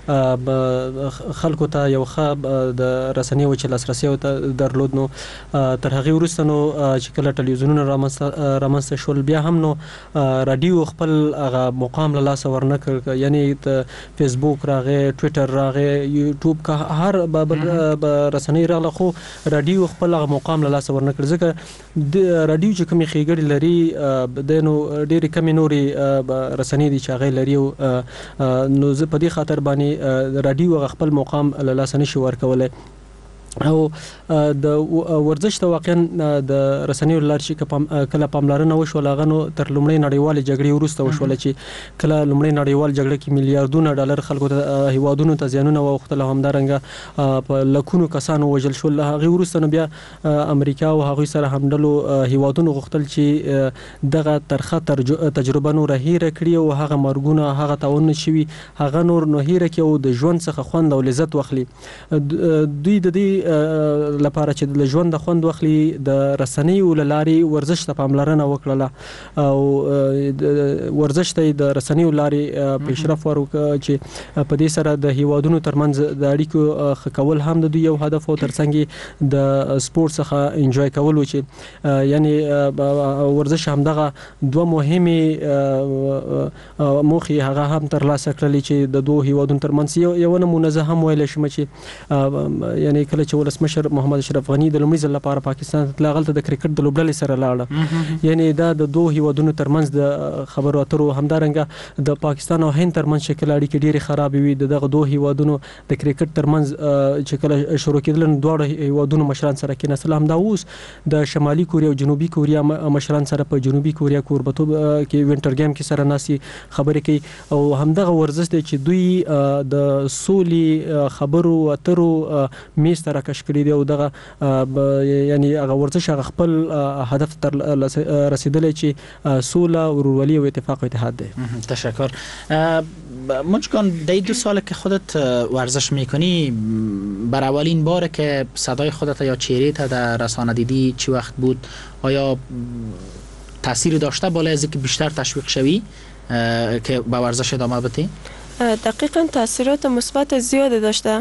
خلکو ته یو ښه د رسنیو چې لاسرسی درلود. نو تر هغې وروسته نو چې کله ټلویزیونونه رامنځته شول بیا هم نو رادیو خپل هغه مقام له لاسه ورنه کړ، یعنی د فیسبوک راغی، ټویټر راغی، یوټیوب که هر رسنۍ راغله خو رادیو خپل هغه مقام له لاسه ورنه کړ، ځکه رادیو چې کومې ښېګړې لري دی نو ډېرې کمې نورې رسنۍ دي چې هغې لري، نو زه په دې خاطر باندې رادیو خپل مقام له لاسه نشي ورکولی. او د ورزش ته واقعا د رسنیو لار چې کله پاملرنه وشول هغه نو تر لومړۍ نړیوالې جګړې وروسته وشول چې کله لومړۍ نړیوال جګړه کې میلیارډونه ډالر خلکو ته هیوادونو ته زیانونه واوښتل، همدارنګه په لکونو کسانو وژل شول. هغې وروسته نو بیا امریکا او هغوی سره همډلو هیوادونو غوښتل چې دغه ترخه تجربه نور هیره کړي او هغه مرګونه هغه تاوانونه شوي هغه نور نو هیره کړي او د ژوند څخه خوند او لذت واخلي. دوی د دې لپاره چې د ژوند د خوند واخلي د رسنیو له لارې ورزش ته پاملرنه وکړله او ورزش ته د رسنیو لارې پیشرفت ورکړه چې په دې سره د هیوادونو ترمنځ د اړیکو ښه کول هم د دوی یو هدف او ترڅنګ د سپورت څخه انجوای کول و چې یعنی ورزش همدغه دوه مهمې موخې هغه هم ترلاسه کړلې چې د دوه هیوادونو ترمنځ یو نمونه زه هم ویلی شم چې یعنی کله چې ولسمشر محمد اشرف غني د لومړي ځل لپاره پاکستان ته هلته د کرکټ د لوبډلې سره لاړه، یعنی دا د دوه هیوادونو ترمنځ د خبرو اترو همدارنګه د پاکستان او هند ترمنځ چې کله اړیکې ډېرې خرابې وي دغه دوه هیوادونو د کرکټ ترمنځ چې کله شروع کېدل نو دواړه هیوادونو مشران سره کېناستل. همدا اوس د شمالي کوریا او جنوبي کوریا مشران سره په جنوبي کوریا کوربتوب کې وینټر ګیم کې سره ناسي خبرې کوي او همدغه ورزش دی چې دوی د سولې خبرو اترو میز ته راکش کړي دي او دغه یعنی هغه ورزش هغه خپل هدف تر رسیدلی چې سوله، ورورولي و اتفاق و اتحاد ده. تشکر. مجگان در 2 سال که خودت ورزش میکنی بر اولین باره که صدای خودت یا چهره تا در رسانه دیدی چی وقت بود؟ آیا تأثیر داشته بالای از اینکه بیشتر تشویق شوی که با ورزش ادامه بدی؟ دقیقاً تاثیرات مثبت زیاد داشته،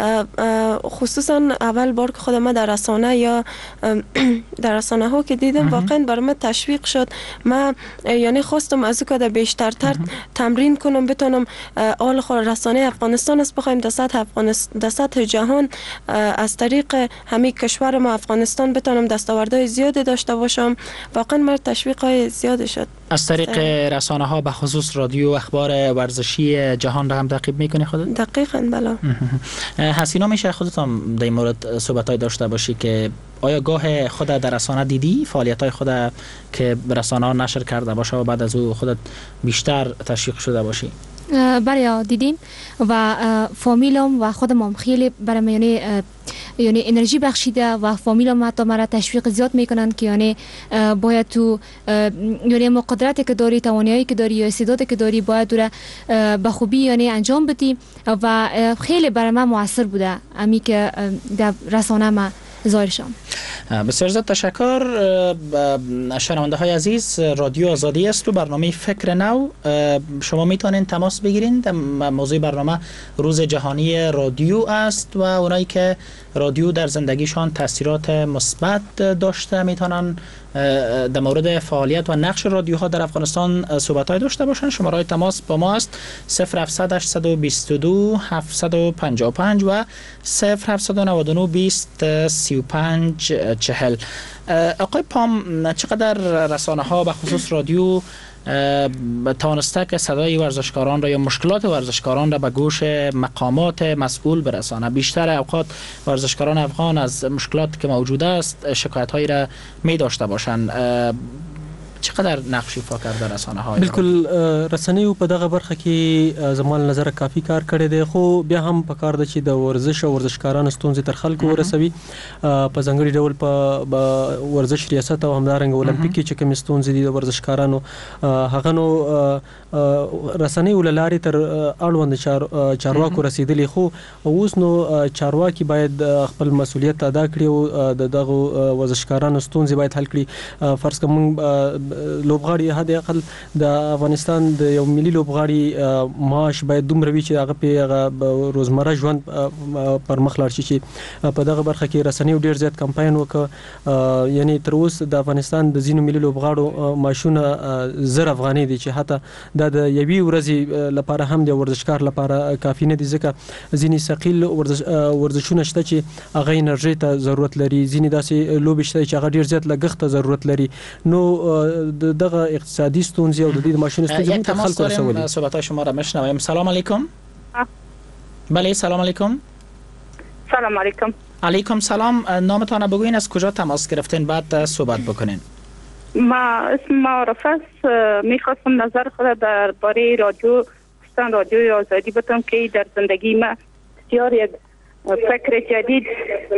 خصوصا اول بار که خودم در رسانه یا در رسانه ها که دیدم واقعا برای من تشویق شد. من یعنی خواستم از که بیشتر تمرین کنم بتونم آل خود رسانه افغانستان است بخوایم در سطح جهان از طریق همه کشور ما افغانستان بتونم دستاوردهای زیادی داشته باشم. واقعا من تشویق های زیاد شد. از طریق رسانه ها به خصوص رادیو اخبار ورزشی جهان را هم تعقیب میکنی خودت؟ دقیقاً بله. حسینا میشه خودت هم در این مورد صحبتای داشته باشی که آیا گاه خود در رسانه دیدی فعالیت های خود که رسانه ها نشر کرده باشه و بعد از او خودت بیشتر تشویق شده باشی؟ برای دیدیم و فامیلم و خودم هم خیلی برام یعنی انرژی بخشیده و فامیلم حتی مرا تشویق زیاد میکنن که یعنی باید تو یعنی قدرتی که داری، توانایی که داری یا استعدادی که داری باید رو به خوبی یعنی انجام بدی و خیلی برای من موثر بوده امی که در رسانه ما ظاهر شدم. بسیار زیاد تشکر. شنونده های عزیز، رادیو آزادی است و برنامه فکر نو. شما میتونین تماس بگیرین. موضوع برنامه روز جهانی رادیو است و اونایی که رادیو در زندگیشان تاثیرات مثبت داشته میتونن در مورد فعالیت و نقش رادیوها در افغانستان صحبت‌های داشته باشن. شماره تماس با ما است 0700 822 755 و 0799 20 35 40. آقای پام، چقدر رسانه ها به خصوص رادیو توانسته که صدای ورزشکاران را یا مشکلات ورزشکاران را به گوش مقامات مسئول برسانه؟ بیشتر اوقات ورزشکاران افغان از مشکلات که موجود است شکایت هایی را می داشته باشند. چقدر نقش ایفا کرده رسانه های؟ بالکل رسنۍ په دغه برخه کې زموږ نظر کافی کار کړی دی، خو بیا هم پکار ده چې د ورزش او ورزشکارانو ستونزې تر خلکو ورسوي. په ځانګړي ډول په ورزش ریاست او همدارنګه اولمپیک کې چې کومې ستونزې دي د ورزشکارانو هغه نو رسنۍ له لارې تر اړوند چارواکو رسیدلي، خو اوس نو چارواکي باید خپل مسؤلیت ادا کړي او دغه ورزشکارانو ستونزې باید حل کړي. فرض کوم لوبغاړي هدا اقل د افغانستان د یو ملي لوبغاړي معاش باید دومره وي چې هغه په روزمره ژوند پر مخ لاړ شي. چې په دغه برخه کې رسنیو ډیر زیات کمپاین وکړ، یعنی تر اوسه د افغانستان د ځینو ملي لوبغاړو معاشونه 1000 افغانۍ دي، چې حتی دا د یوې ورځې لپاره هم د ورزشکار لپاره کافي نه دي، ځکه ځینې ثقیل ورزشونه شته چې هغه انرژي ته ضرورت لري، ځینې داسې لوبې شته چې هغه ډیر زیات لګښت ته ضرورت لري. نو دغه اقتصادي ستونزې او د دې ماشین ستونزې ته خلک ورسولي. صحبت شما را میشنویم. سلام علیکم. بله سلام علیکم. سلام علیکم. علیکم سلام. نامتان بگوین، از کجا تماس گرفتین بعد صحبت بکنین؟ ما اسم معرفه است. میخواستم نظر خود درباره رادیوی آزادی بدم که در زندگی ما بسیار یک فکر جدید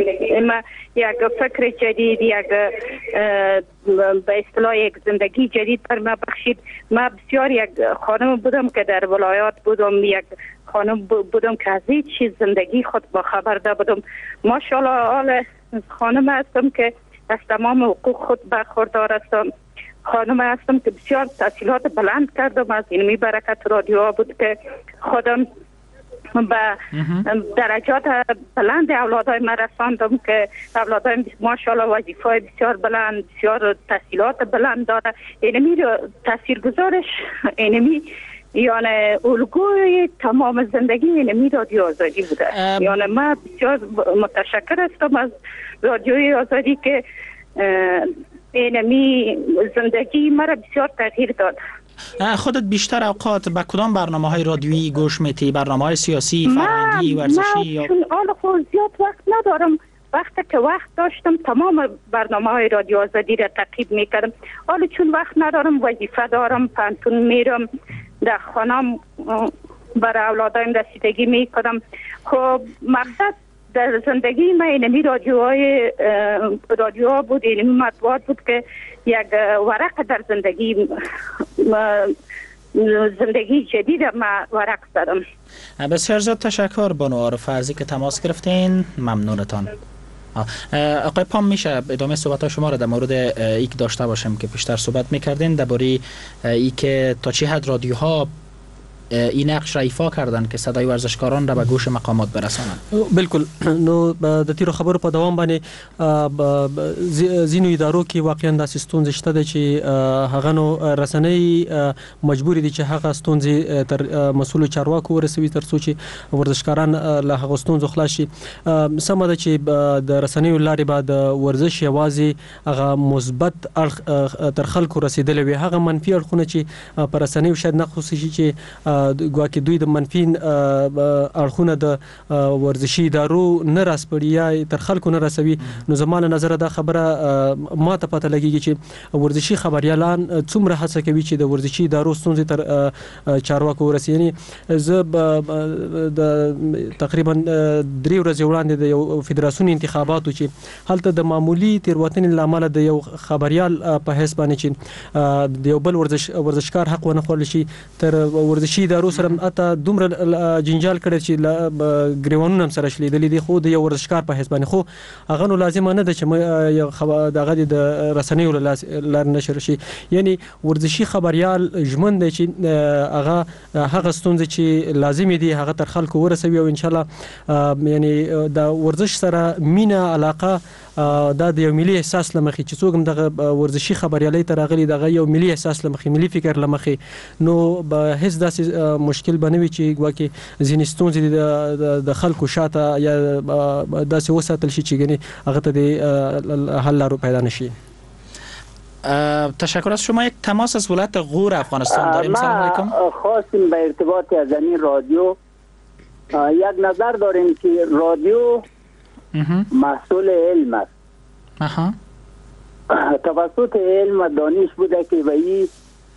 یک به اصطلاح یک زندگی جدید بر ما بخشید. ما بسیار یک خانم بودم که در ولایات بودم، یک خانم بودم که از هیچ چیز زندگی خود با خبر نبودم. ماشاءالله حال خانم هستم که از تمام حقوق خود برخوردار هستم. خانم هستم که بسیار تحصیلات بلند کردم. از این برکت رادیو بود که خودم به درجات بلند اولادای من رساندم که اولادای ماشاءالله وظیفه بسیار بلند، بسیار تحصیلات بلند داره. اینمی تاثیرگذارش اینمی یعنی الگوی تمام زندگی اینمی رادیو آزادی بوده. یعنی من بسیار متشکر هستم از رادیوی آزادی که اینمی زندگی مرا بسیار تغییر داد. خودت بیشتر اوقات به کدام برنامه‌های رادیویی گوش می‌دی؟ برنامه‌های سیاسی، فرهنگی، ورزشی؟ من چون حال زیاد وقت ندارم. وقتی که وقت داشتم تمام برنامه‌های رادیو آزادی را تعقیب می‌کردم. حالا چون وقت ندارم، وظیفه دارم، پانتون میرم، در خانم برای اولادایم رسیدگی می‌کنم. خب مقصد در زندگی من اینمی رادیو بود، اینمی مطبوعات بود که یک ورق در زندگی جدید ما ورق زدم. بسیار زیاد تشکر بانو عارفه از اینکه تماس گرفتین. ممنونتان. آقای پام، میشه ادامه صحبت شما را در مورد ای که داشته باشم که پیشتر صحبت میکردین درباره ای که تا چه حد رادیوها این نقش را ایفا کردن که صدای ورزشکاران را به گوش مقامات برسانند. بالکل. نو د تیرو خبرو په دوام باندې زینو ادارو کې واقعا د ستونزې شته د چې هغه نو رسنۍ مجبور دي چې هغه ستونزې تر مسؤل چارواکو ورسوي تر څو چې ورزشکاران له هغه ستونزو خلاص شي. سمه ده چې د رسنیو لارې به د ورزش یوازې هغه مثبت تر خلکو رسیدلی وي، هغه منفي اړخونه چې په رسنیو شاید نه خصوصي چې ګواکې دوی د منفي اړخونه د ورزشي ادارو نه راسپړي یا تر خلکو نه رسوي. نو زما له نظره دا خبره ما ته پته لګیږي چې ورزشي خبریالان څومره هڅه کوي چې د ورزشي ادارو ستونزې تر چارواکو ورسي. یعنی زه د تقریبا 3 ورځې وړاندې د یو فدراسیون انتخاباتو چې هلته د معمولی تیروتنې له امله د یو خبریال په حیث باندې چې د یو بل ورزشکار حق ونه خوړل شي تر ورزشي ادارو سره اته دومره جنجال کړی چې ګریوانونه هم سره شلیدلي دي، خو د یو ورزشکار په حیث باندې خو هغه نو لازمه نه ده چې دغه د رسنیو لار نشر شي. یعنی ورزشي خبریال ژمن دی چې هغه ستونزې چې لازم دي هغه تر خلکو ورسوي او ان شاء الله یعنی د ورزش سره مینه علاقه دا د یو ملي احساس لمخې چې څوک هم دغه ورزشي خبریالۍ ته راغلي دغه یو ملي احساس لمخې ملي فکر لمخې نو به هیڅ داسې مشکل به نه وي چې ګواکې ځینې ستونزې د خلکو شاته یا داسې وساتل شي چې ګنې هغه ته د حل لارو پیدا نشي. تشکر از شما. یک تماس از ولایت غور افغانستان داریم. سلام علیکم. ما خواستیم به ارتباط از این رادیو یک نظر داریم که رادیو محصول علم است. توسط علم و دانش بوده که به این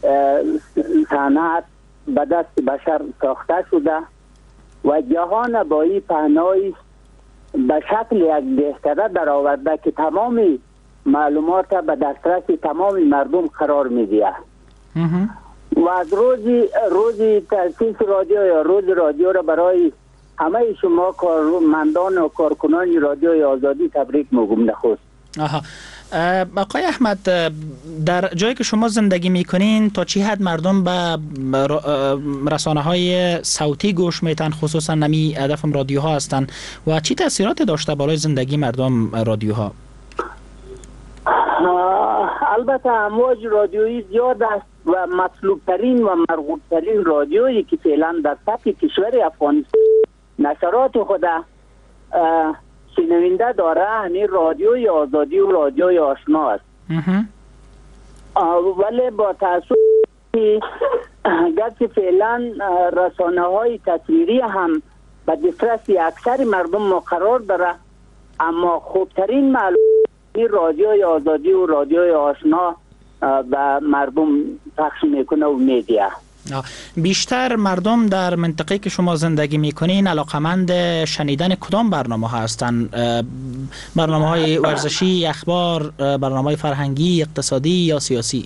صنعت به دست بشر ساخته شده و جهان با این پهنای به شکل یک بهتره در آورده که تمام معلومات به دسترس تمام مردم قرار می‌دهد. و از روزی تأسیس رادیو یا روز رادیو را برای همه شما کارمندان و کارکنان رادیوی آزادی تبریک میگم. نخست آقای احمد، در جایی که شما زندگی میکنین تا چی حد مردم به رسانه های صوتی گوش میتن، خصوصا نمی هدفم رادیوها هستند و چی تاثیرات داشته بالای زندگی مردم رادیوها؟ البته امواج رادیویی زیاد است و مطلوب ترین و مرغوب ترین رادیویی که فعلا در سطح کشور افغانستان نشرات خود شنونده داره همین رادیوی آزادی و رادیوی آشنا است. ولی با تأسف گرچه فعلا رسانه های تصویری هم به دسترس اکثر مردم مقرر داره، اما خوبترین معلومات رادیوی آزادی و رادیوی آشنا به مردم پخش میکنه و میدیه. بیشتر مردم در منطقه که شما زندگی میکنین علاقمند شنیدن کدام برنامه ها هستند؟ برنامه های ورزشی، اخبار، برنامه های فرهنگی، اقتصادی یا سیاسی؟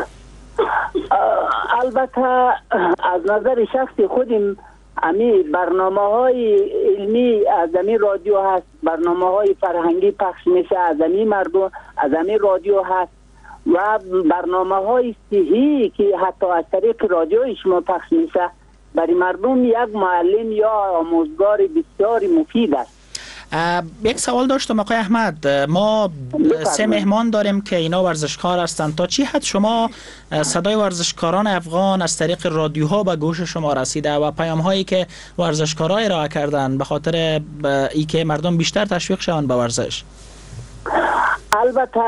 البته از نظر شخصی خودم امی برنامه های علمی از امی رادیو هست، برنامه های فرهنگی پخش میشه از امی مردم از امی رادیو هست و برنامه های صحی که حتی از طریق رادیو شما پخش میشه برای مردم یک معلم یا آموزگار بسیار مفید است. یک سوال داشتم آقای احمد، ما 3 مهمان داریم که اینا ورزشکار هستند. تا چی حد شما صدای ورزشکاران افغان از طریق رادیوها به گوش شما رسیده و پیام هایی که ورزشکارها ارائه کردن به خاطر ای که مردم بیشتر تشویق شوند به ورزش؟ البته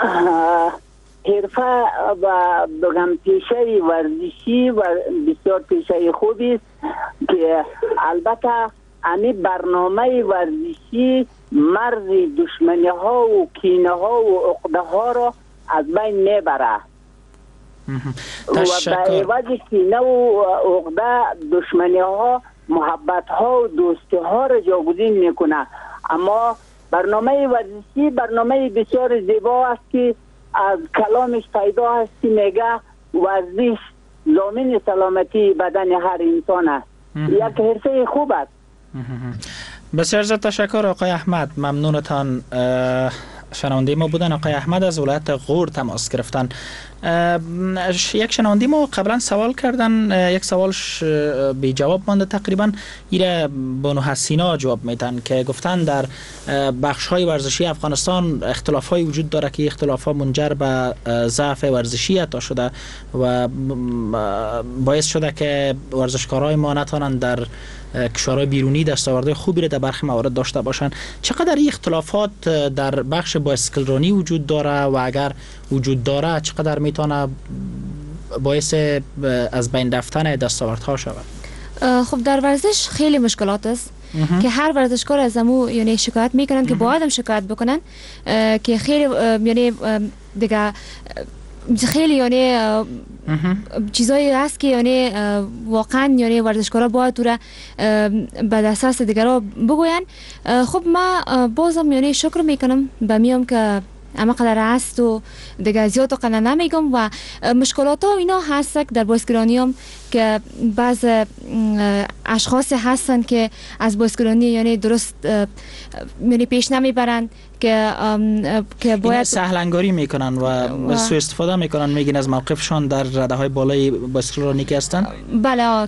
حرفه و بگم پیشه ورزشی و بسیار پیشه خوبی است که البته امی برنامه ورزشی مرز دشمنی ها و کینه ها و عقده ها را از بین میبره و به عوض کینه و عقده دشمنی ها محبت ها و دوستی ها را جاگزین میکنه. اما برنامه ورزشی برنامه بسیار زیبا است که از کلامش پیدا است که میگه ورزش ضامن سلامتی بدن هر انسان است. یک حرفه خوب است. بسیار زیاد تشکر آقای احمد، ممنونتان. شنونده ما بودن آقای احمد از ولایت غور تماس گرفتن. یک شنونده ما قبلا سوال کردن، یک سوالش بی جواب مانده تقریبا. ایره بانو حسینا جواب میدن که گفتن در بخش های ورزشی افغانستان اختلاف های وجود داره که اختلاف ها منجر به ضعف ورزشی عطا شده و باعث شده که ورزشکارای ما نتوانند در کشورهای بیرونی دستاوردهای خوبی را در برخی موارد داشته باشند. چقدر این اختلافات در بخش بایسکل رانی وجود داره و اگر وجود داره چقدر میتونه باعث از بین رفتن دستاوردها شود؟ خب در ورزش خیلی مشکلات است که هر ورزشکار از امو یعنی شکایت میکنن که باید هم شکایت بکنن که خیلی یعنی دیگه خیلی یعنی چیزایی هست که یعنی واقعا یعنی ورزشکارا باید تو را به اساس دیگرها بگوین. خب ما بازم یعنی شکر میکنم به میام که اما قدر هست و دیگه زیاد قنه نمیگم و مشکلات ها اینا هست در بایسکلرانی هم که بعض اشخاص هستن که از بایسکلرانی یعنی درست یعنی پیش نمیبرند که باید سهلنگاری میکنن و سوء استفاده میکنن، میگین از موقفشان در رده های بالای بایسکلرانی که هستن. بله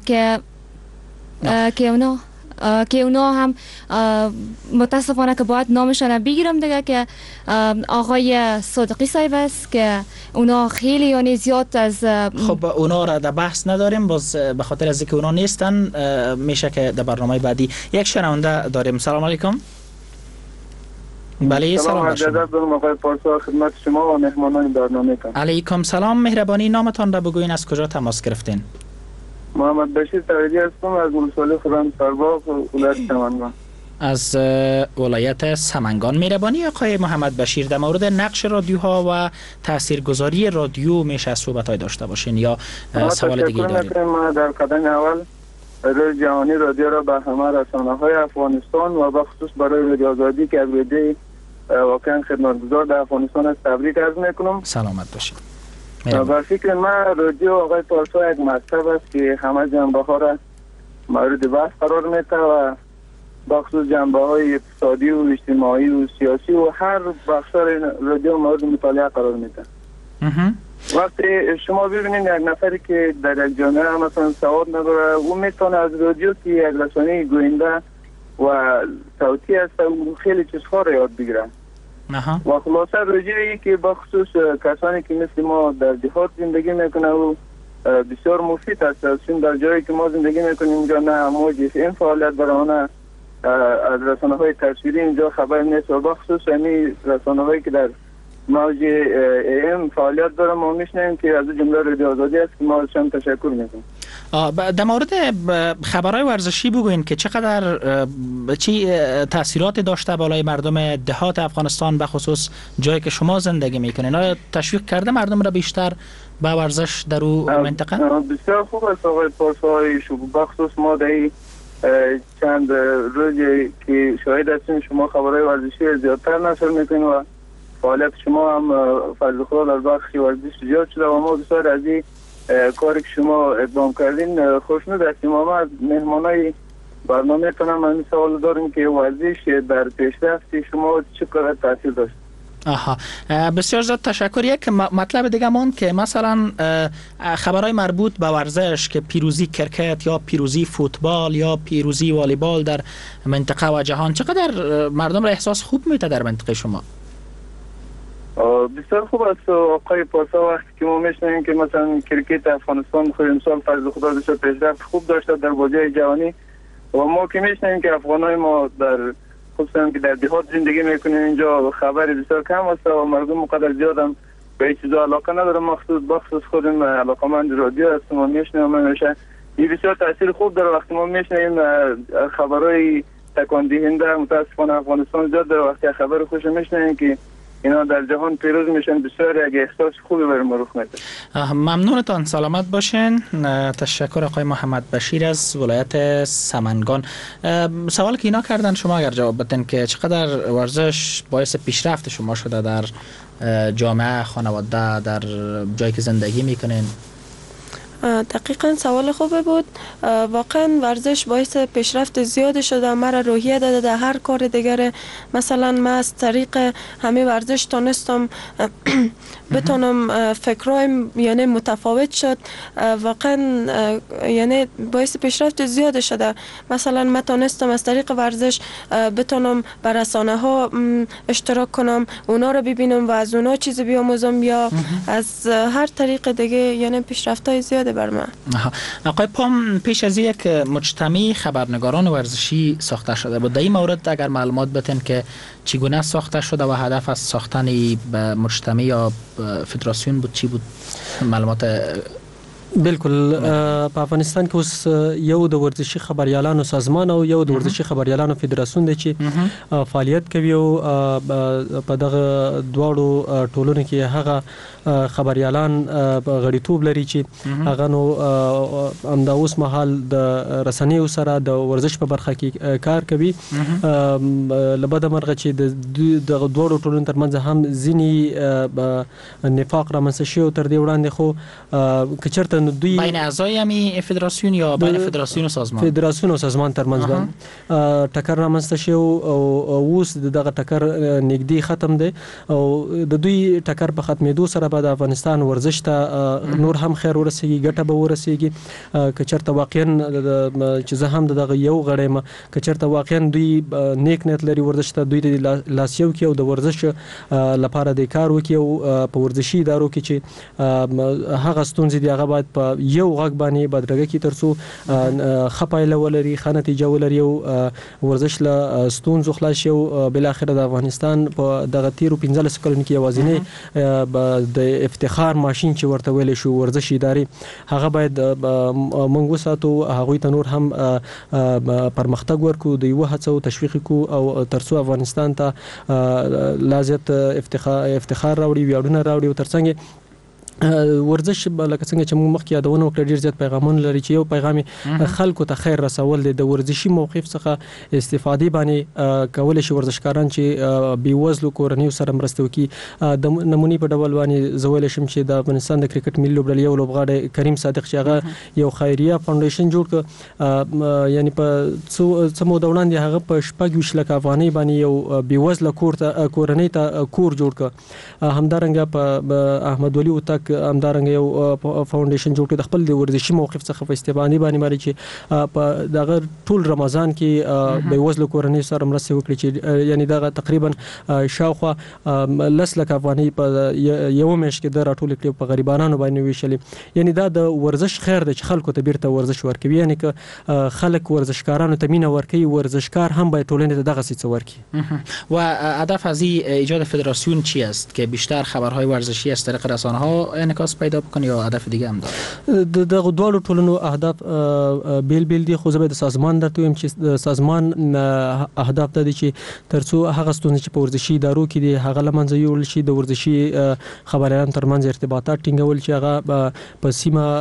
که اونا هم متاسفانه که باید نامشان بگیرم دیگه که آقای صادقی صاحب است که اونا خیلی یعنی زیاد از خب اونا را در بحث نداریم، باز به خاطر از اینکه اونا نیستن میشه که در برنامه بعدی یک شنونده داریم. سلام علیکم. بله سلام علیکم. آقای پارسا خدمت شما و مهمانان برنامه کن. علیکم سلام. مهربانی نامتان را بگوین، از کجا تماس گرفتین؟ محمد بشیر تویدی هستم از ولسوالی خرم سرباغ ولایت سمنگان. از ولایت سمنگان. مهربانی آقای محمد بشیر در مورد نقش رادیوها و تاثیرگذاری رادیو میشه صحبت‌های داشته باشین یا سوال دیگه دارید؟ ما در قدم اول روز جهانی رادیو را به همه رسانه‌های افغانستان و به خصوص برای رادیو آزادی که البته واقعا خدمتگزار در افغانستان است تبریک عرض میکنم. سلامت باشید. با فکر من رادیو آقای پارسا یک مکتب است که همه جنبه ها را مورد بحث قرار میده و بخصوص جنبه های اقتصادی و اجتماعی و سیاسی و هر بخش رادیو مورد مطالعه قرار میده. وقتی شما ببینید یک نفری که در یک جامعه مثلا سواد نداره او میتونه از رادیو که یک رسانه گوینده و صوتی است و خیلی چیزها را یاد بگیره. و خلاصه رادیویی که بخصوص کسانی که مثل ما در دیهات زندگی میکنه و بسیار مفید است، چون در جایی که ما زندگی میکنیم اینجا نه موج این فعالیت برای از رسانه های تصویری اینجا خبر نیست و بخصوص همین رسانه هایی که در موج AM فعالیت داره ما میشنیم که از جمله رادیو آزادی است که ما ازشان تشکر میکنیم. در مورد خبرهای ورزشی بگوین که چقدر چی تاثیراتی داشته بالای مردم دهات افغانستان به خصوص جایی که شما زندگی میکنین؟ آیا تشویق کرده مردم را بیشتر به ورزش در اون منطقه؟ بسیار خوب است آقای پارسایی. بخصوص ما در چند روزی که شاهد هستیم شما خبرهای ورزشی زیادتر نشر میکنین و فعالیت شما هم فضل خدا در بخش ورزش زیاد شده و ما بسیار از این کاری که شما اقدام کردین خوشنود هستیم. ما از مهمانای برنامه تونم این سوال داریم که ورزش در پیشرفت شما چقدر تاثیر داشت؟ بسیار زیاد تشکر. یک مطلب دیگه مون که مثلا خبرهای مربوط به ورزش که پیروزی کرکت یا پیروزی فوتبال یا پیروزی والیبال در منطقه و جهان چقدر مردم را احساس خوب میده در منطقه شما؟ بسیار خوب است آقای پارسا. وقتی که ما میشنیم که مثلا کرکت افغانستان خود امسال فضل خدا بسیار پیشرفت خوب داشته در بازی جهانی و ما که میشنیم که افغانای ما در خصوصا که در دیهات زندگی میکنیم اینجا خبر بسیار کم است و مردم مقدر زیاد هم به این چیزا علاقه نداره. بخصوص خودم علاقه‌مند رادیو هستم و میشنیم همیشه این بسیار تاثیر خوب داره. وقتی ما میشنیم خبرهای تکان دهنده متاسفانه افغانستان زیاد داره. وقتی خبر خوش میشنیم که اینا در جهان پیروز میشن بسیار یک احساس خوبی بر ما رخ میده. ممنونتان. سلامت باشین. تشکر آقای محمد بشیر از ولایت سمنگان. سوال که اینا کردن شما اگر جواب بدین که چقدر ورزش باعث پیشرفت شما شده در جامعه خانواده در جایی که زندگی میکنین؟ دقیقاً سوال خوبه بود. واقعا ورزش باعث پیشرفت زیاد شده، مرا روحیه داده در هر کار دیگر. مثلا من از طریق همه ورزش تونستم بتونم فکرایم یعنی متفاوت شد. واقعا یعنی باعث پیشرفت زیاد شده. مثلا من تونستم از طریق ورزش بتونم بر رسانه ها اشتراک کنم، اونا رو ببینم و از اونا چیزی بیاموزم، یا از هر طریق دیگه. یعنی پیشرفت‌های زیاده بر من. آقای پام، پیش از یک مجتمع خبرنگاران ورزشی ساخته شده بود. در این مورد اگر معلومات بدین که چگونه ساخته شده و هدف از ساختن مجتمع یا فدراسیون بود چی بود؟ معلومات بالکل. په افغانستان کې اوس یو د ورزشي خبريالانو سازمان او یو د ورزشي خبريالانو فدراسیون دی چې فعالیت کوي او په دغه دواړو ټولنو کې هغه خبريالان غړیتوب لري چې هغه نو همدا اوس مهال د رسنیو سره د ورزش په برخه کې کار کوي. لبد مرغه چې د دواړو ټولنو ترمنځ هم ځینی نفاق رامنځته شوی تر دې وړاندې، خو کچرته بین اعضای همی فدراسیون یا بین فدراسیون و سازمان؟ فدراسیون و سازمان ترمنځ ټکر رامنځته شوی او اوس دغه ټکر نږدې ختم دی او د دوی ټکر په ختمېدو سره به د افغانستان ورزش ته نور هم خیر ورسیږي، ګټه به ورسیږي. کچرته واقعا چې زه هم دغه یو غړی یم، کچرته واقعا دوی نیک نیت لري ورزش ته، دوی د لاسیو کې او د ورزش لپاره د کار وکړي او په ورزشي ادارو کې چې هغه ستونزې دي هغه باید په یو غږ باندې بدرګه کې ترڅو خپایله ولري، ښه نتیجه ولري او ورزش له ستونزو خلاص شي او بالاخره د افغانستان په دغه تیرو 15 کلونو کې یوازینی د افتخار ماشين چې ورته ویل شو ورزش اداري هغه باید موږ وساتو، هغه ته نور هم پرمختګ ورکو، د یو هڅو تشویق کو او ترڅو افغانستان ته لازم افتخار راوړي، ویاړونه راوړي او ترڅنګ ورزش لکه څنګه چې موږ مخکې یادونه وکړه ډیر زیات پیغامونه لري چې یو پیغام خلکو ته خیر رسول دی. د ورزشي موقف څخه استفادې باندې کول شي ورزشکاران چې بې وزلو کورنیو سره مرسته وکړي. د نمونې په ډول باندې زه ویلی شم چې د افغانستان د کرکټ ملي لوبډلې یو لوبغاړی کریم صادق چې هغه یو خیریه فاونډیشن جوړ کړ، یعنی په څه موده وړاندې هغه په 26 لک افغانۍ باندې یو بې وزله کورنۍ ته کور جوړ کړ. همدارنګه په احمد ولي وتک همدارنګه یو فاونډیشن جوړ کړ د خپل د ورزشي موقف څخه په استفادې باندې چې په دغه ټول رمضان کې بې وزلو کورنۍ سره مرسته وکړي چې یعنی دغه تقریبا شاوخوا 10 لک افغانۍ په یو میاشت کې د راټول کړي په غریبانو باندې ویشلې. یعنی دا د ورزش خیر دی چې خلکو ته بیرته ورزش ورکوي، یعنی که خلک ورزشکارانو ته مینه ورکوي، ورزشکار هم باید ټولنې ته دغه څه ورکړي. و هدف از ایجاد فدراسیون چی است که بیشتر خبرهای ورزشی از طریق رسانه‌ها انعکاس پیدا بکنه یا هدف دیگه هم داره؟ دغه دوه ټولنو اهداف بیل بیل دي، خو زه به د سازمان درته وایم چې سازمان اهداف د چې ترڅو هغه ستونزې چې په ورزشي ادارو کې دي هغه له منځه یوړل شي، د ورزشي خبريالانو ترمنځ ارتباطات ټینګول چې هغه په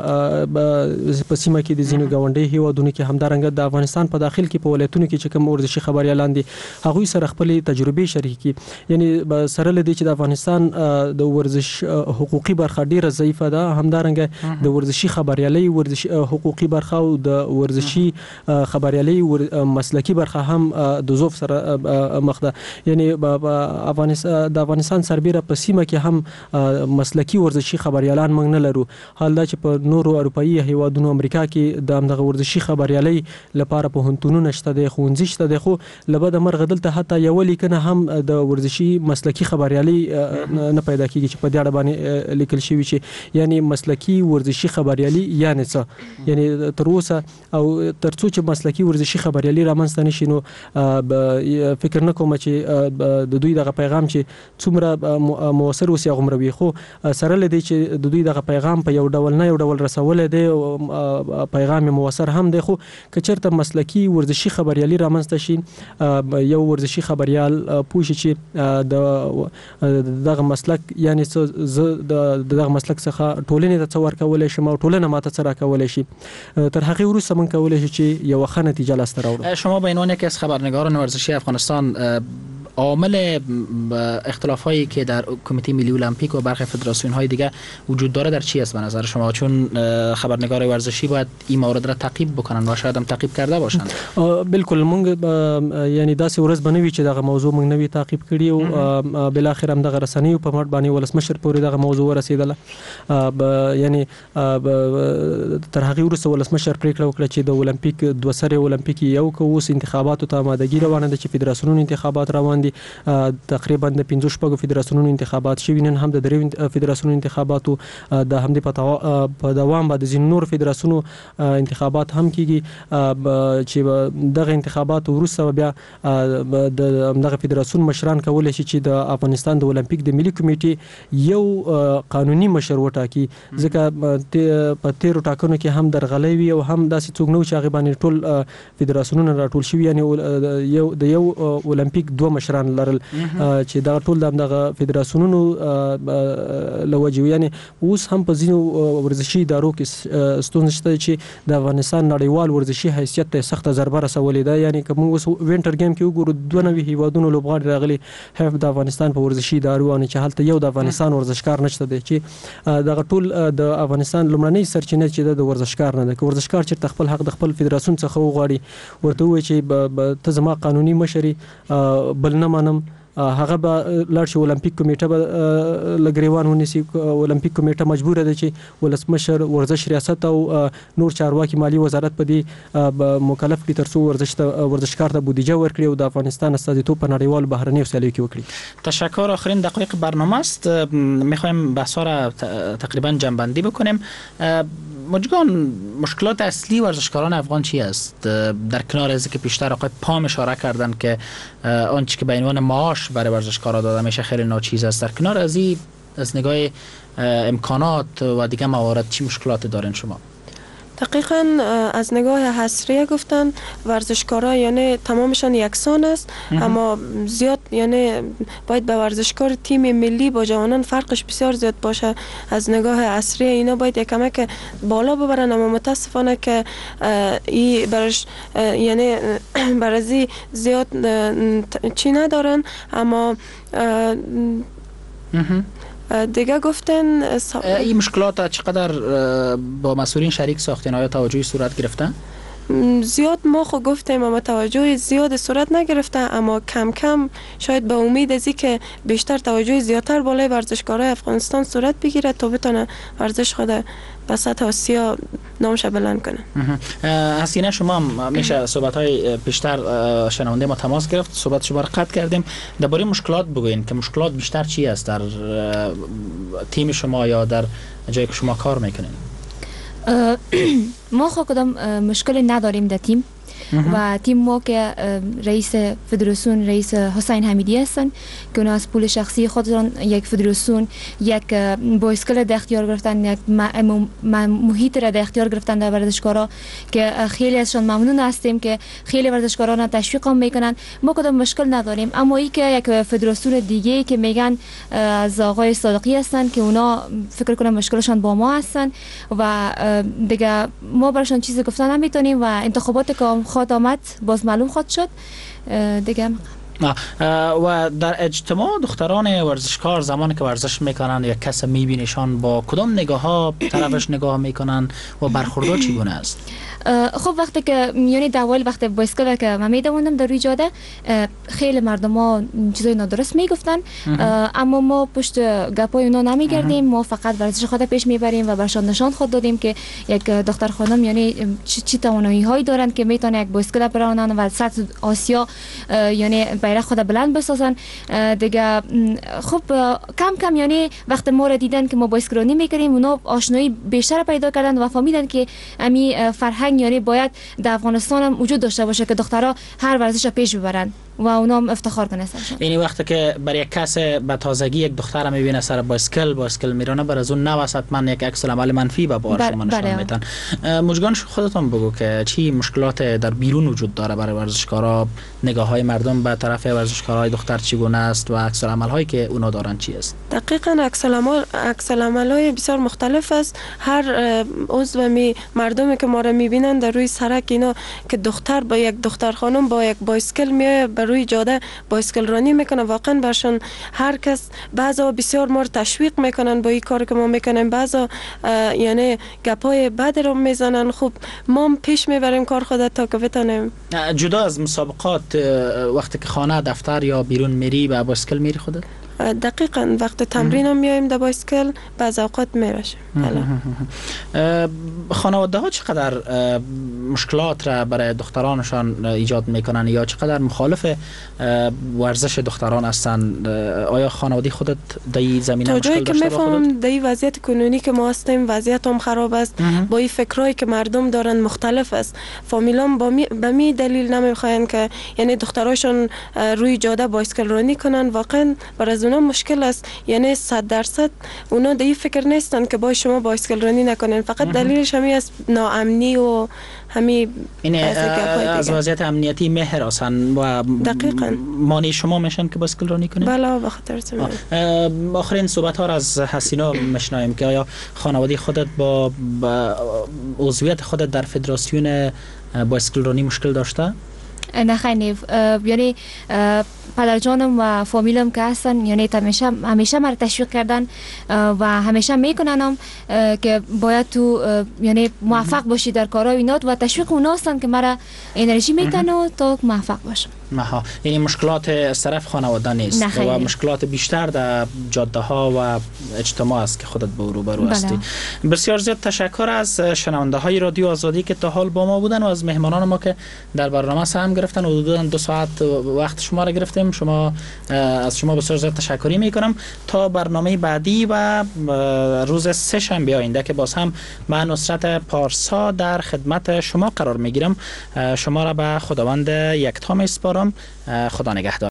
سیمه کې د ځینو ګاونډي هیوادونو کې همدارنګه د افغانستان په داخل کې په ولایتونو کې چې کوم ورزشي خبريالان دي هغه سره خپل تجربې شریکي. یعنی سره لدی چې د افغانستان د ورزش حقوقي برخه ډیره ضعیفه ده، همدارنګه د ورزشي خبريالۍ ورزشي حقوقي برخه او د ورزشي خبريالۍ مسلکی برخه هم د ضعف سره مخ ده. یعنی د افغانستان سربېره په سیمه کې هم مسلکی ورزشي خبريالان موږ نه لرو، حال دا چې په نورو اروپאי هیوادونو امریکا کې دغه ورزشي خبريالۍ لپاره په هنتونو شته دي، ښوونځي شته دي، خو لبد مرغ دلته حتی یو لیکنه هم د ورزشي مسلکی خبريالۍ نه پیدا کیږي چې په دې اړه باندې لیکل شوی چې یعنی مسلکی ورزشي خبريالۍ یعنی څه، یعنی تر اوسه او ترڅو چې مسلکی ورزشي خبريالۍ رامنځته نشي نو فکر نه کوم چې د دوی دغه پیغام چې څومره موثر اوسي هغه مروي. خو سره لدی چې د دوی دغه پیغام په یو ډول نه یو ډول رسول دی او پیغام موثر هم دی، خو کچرته مسلکی ورزشي خبريالۍ رامنځته شي یو ورزشي خبريال پوښي چې دغه مسلک یعنی دغه مسلک څخه ټولنې ته څور کولای شي او ټولنه ماته څرا کولای شي تر هغه وروسته من کولای شي چې یو ښه نتیجه لاسته راوړو. شما به عنوان یکی از خبرنگاران ورزشی افغانستان عامل اختلاف هایی که در کمیته ملی المپیک و برخی فدراسیون های دیگه وجود داره در چی است به نظر شما؟ چون خبرنگار ورزشی باید این مورد را تعقیب بکنن و شاید هم تعقیب کرده باشن. بالکل مونږ یعنی داسې ورځ بنوي چې دغه موضوع مونږ نوی تعقیب کړی او بل اخر هم دغه رسنیو په مټ باندې ولسمشر پورې دغه موضوع ورسېدله. یعنی تر هغه وروسته ولسمشر پریکړه وکړه چې د اولمپیک دوه سره اولمپیک یو کوس انتخاباتو ته آمادګي روانه ده چې فدراسیونونو انتخابات روان دي. تقریبا د 15 شپږو فدراسیونونو انتخابات شوي، نن هم د درې فدراسیونونو انتخاباتو د همدې په دوام باندې ځینې نور فدراسیونو انتخابات هم کیږي چې دغه انتخابات وروسته بیا دغه فدراسیون مشران کولای شي چې د افغانستان د اولمپیک د ملي کمیټې یو قانوني مشر وټاکي. ځکه په تیرو ټاکنو کې هم درغلۍ وي او هم داسې څوک نو چې هغه باندې ټول فدراسیونونه راټول شوي، یعنی یو اولمپیک دوه مشران لرل چې دا ټول دغه فدراسیونونو لوجو. یعنی اوس هم په ځینو ورزشي ادارو کې ستونزه شته چې د افغانستان نړیوال ورزشي حیثیت ته سخته ضربه رسولې ده. یعنی کوم اوس وینټر گیم کې وګورو 92 هیوادونو لوبغاړي راغلي، هف د افغانستان په ورزشي ادارو باندې چې حالت یو د افغانستان ورزشکار نشته دی چې دغه ټول د افغانستان لومړنۍ سرچینه چې د ورزشکار نه ده. که ورزشکار چې خپل حق د خپل فدراسیون څخه وغواړي ورته وایي چې ته زما قانوني مشري بل نه منم، هغه به لاړ شي اولمپیک کمیټه به لګریوان ونیسي. اولمپیک کمیټه مجبوره ده چې ولسمشر، ورزش ریاست او نور چارواکي مالی وزارت په دې مکلف کړي ترڅو ورزشکار ته بودجه ورکړي او د افغانستان استازیتوب په نړیوال بهرنیو سیالیو کې وکړي. تشکر. آخرین دقایق برنامه است، میخوایم بحثا را تقریبا جمع‌بندی بکنیم. مجگان، مشکلات اصلی ورزشکاران افغان چی است؟ در کنار از که پیشتر آقای پام اشاره کردن که آنچه که به عنوان معاش برای ورزشکارا داده میشه خیلی ناچیز است، در کنار از این از نگاه امکانات و دیگه موارد چی مشکلات دارین شما؟ دقیقاً از نگاه حصریه گفتن ورزشکارا یعنی تمامشان یکسان است، اما زیاد یعنی باید به ورزشکار تیم ملی با جوانان فرقش بسیار زیاد باشه. از نگاه حصریه اینا باید یک کمک بالا ببرن، اما متاسفانه که ای برش یعنی برازی زیاد چی ندارن. اما دیگه گفتن این مشکلات چقدر با مسئولین شریک ساختین؟ آیا توجهی صورت گرفتن؟ زیاد ما خو گفتیم اما توجه زیاد صورت نگرفته، اما کم کم شاید به امید از که بیشتر توجه زیادتر بالای ورزشکارای افغانستان صورت بگیره تا بتونه ورزش خود به سطح آسیا نامش بلند کنه. حسینه، شما هم میشه صحبت‌های پیشتر شنونده ما تماس گرفت، صحبت شما را قطع کردیم. درباره مشکلات بگوین که مشکلات بیشتر چی است در تیم شما یا در جایی که شما کار میکنین؟ ما خود کدام مشکلی نداریم در تیم و تیم ما که رئیس فدراسیون رئیس حسین حمیدی هستن که اونا از پول شخصی خودشون یک فدراسیون یک بایسکل در اختیار گرفتن، یک محیط را در اختیار گرفتن در ورزشکارا که خیلی ازشان ممنون هستیم که خیلی ورزشکاران تشویق هم میکنن. ما کدام مشکل نداریم، اما ای که یک فدراسیون دیگه که میگن از آقای صادقی هستن که اونا فکر کنم مشکلشان با ما هستن و دیگه ما براشون چیزی گفتن نمیتونیم و انتخابات که خواهد آمد باز معلوم خواهد شد دیگه. و در اجتماع دختران ورزشکار زمانی که ورزش میکنن یک کس میبینیشان با کدام نگاه ها طرفش نگاه میکنن و برخوردار چگونه است؟ خب وقتی که یعنی داول وقتی بایسکل که من میدوندم در روی جاده خیلی مردم ها چیزای نادرست میگفتن، اما ما پشت گپای اونا نمیگردیم، ما فقط ورزش خود پیش میبریم و برشان نشان خود دادیم که یک دختر خانم یعنی چی توانایی هایی دارن که میتونه یک بایسکل برانن و سطح آسیا یعنی بیرق خود بلند بسازن دیگه. خب کم کم یعنی وقتی ما را دیدن که ما بایسکلانی میکنیم اونا آشنایی بیشتر پیدا کردن و فهمیدن که امی فرهنگ یعنی باید در افغانستان هم وجود داشته باشه که دخترها هر ورزش را پیش ببرن و اونا هم افتخار کنن سرشان. یعنی وقتی که برای یک کس به تازگی یک دختر میبینه سر بایسکل میرونه، بر از اون نوسط من یک عکس العمل منفی به بار شما نشون میدن. مجگان خودتون بگو که چی مشکلات در بیرون وجود داره برای ورزشکارا، نگاه های مردم به طرف ورزشکارای دختر چگونه است و عکس العمل هایی که اونا دارن چی است؟ دقیقاً عکس العمل‌های بسیار مختلف است. هر عضو مردمی که ما را می‌بینن در روی سرک اینا که دختر با یک دختر خانم با یک بایسکل میایه بر روی جاده بایسکل رانی میکنه، واقعا برشان هر کس بعضا بسیار ما رو تشویق میکنن با این کاری که ما میکنیم، بعضا یعنی گپای بد رو میزنن. خب ما پیش میبریم کار خود تا که بتونیم. جدا از مسابقات وقتی که خانه دفتر یا بیرون میری با بایسکل میری خودت؟ دقیقاً وقت تمرین هم میایم در بایسکل، بعض اوقات میرشیم. خانواده ها چقدر مشکلات را برای دخترانشان ایجاد میکنن یا چقدر مخالف ورزش دختران هستند؟ آیا خانواده خودت در این زمینه مشکل داشته؟ تا جایی که میفهمم در این وضعیت کنونی که ما هستیم وضعیت هم خراب است. با این فکرایی که مردم دارن مختلف است. فامیلام به می دلیل نمیخواین که یعنی دختراشون روی جاده بایسکل رانی کنن. واقعا برای از اونا مشکل است. یعنی 100% اونا در این فکر نیستن که با شما بایسکل رانی نکنین. فقط دلیلش همین است ناامنی و همین از وضعیت امنیتی مهر هستن و دقیقاً مانع شما میشن که بایسکل رانی کنین. بله به خاطر آخرین صحبت ها از حسینا میشنویم که آیا خانواده خودت با عضویت خودت در فدراسیون بایسکل رانی مشکل داشته؟ نه خیلی، یعنی پدر جانم و فامیلم که هستن یعنی همیشه مرا تشویق کردن و همیشه میکننم که باید تو یعنی موفق باشی در کارهای اینات و تشویق اونا هستن که مرا انرژی میتن تا موفق باشم. یعنی مشکلات از طرف خانواده نیست و مشکلات بیشتر در جاده ها و اجتماع است که خودت به روبرو هستی. بسیار زیاد تشکر از شنونده های رادیو آزادی که تا حال با ما بودن و از مهمانان ما که در برنامه سهم گرفتن. حدوداً 2 ساعت وقت شما را گرفتیم. از شما بسیار زیاد تشکری میکنم. تا برنامه بعدی و روز سه شنبه آینده که باز هم من نصرت پارسا در خدمت شما قرار میگیرم، شما را به خداوند یکتا میسپارم. خدا نگهدار.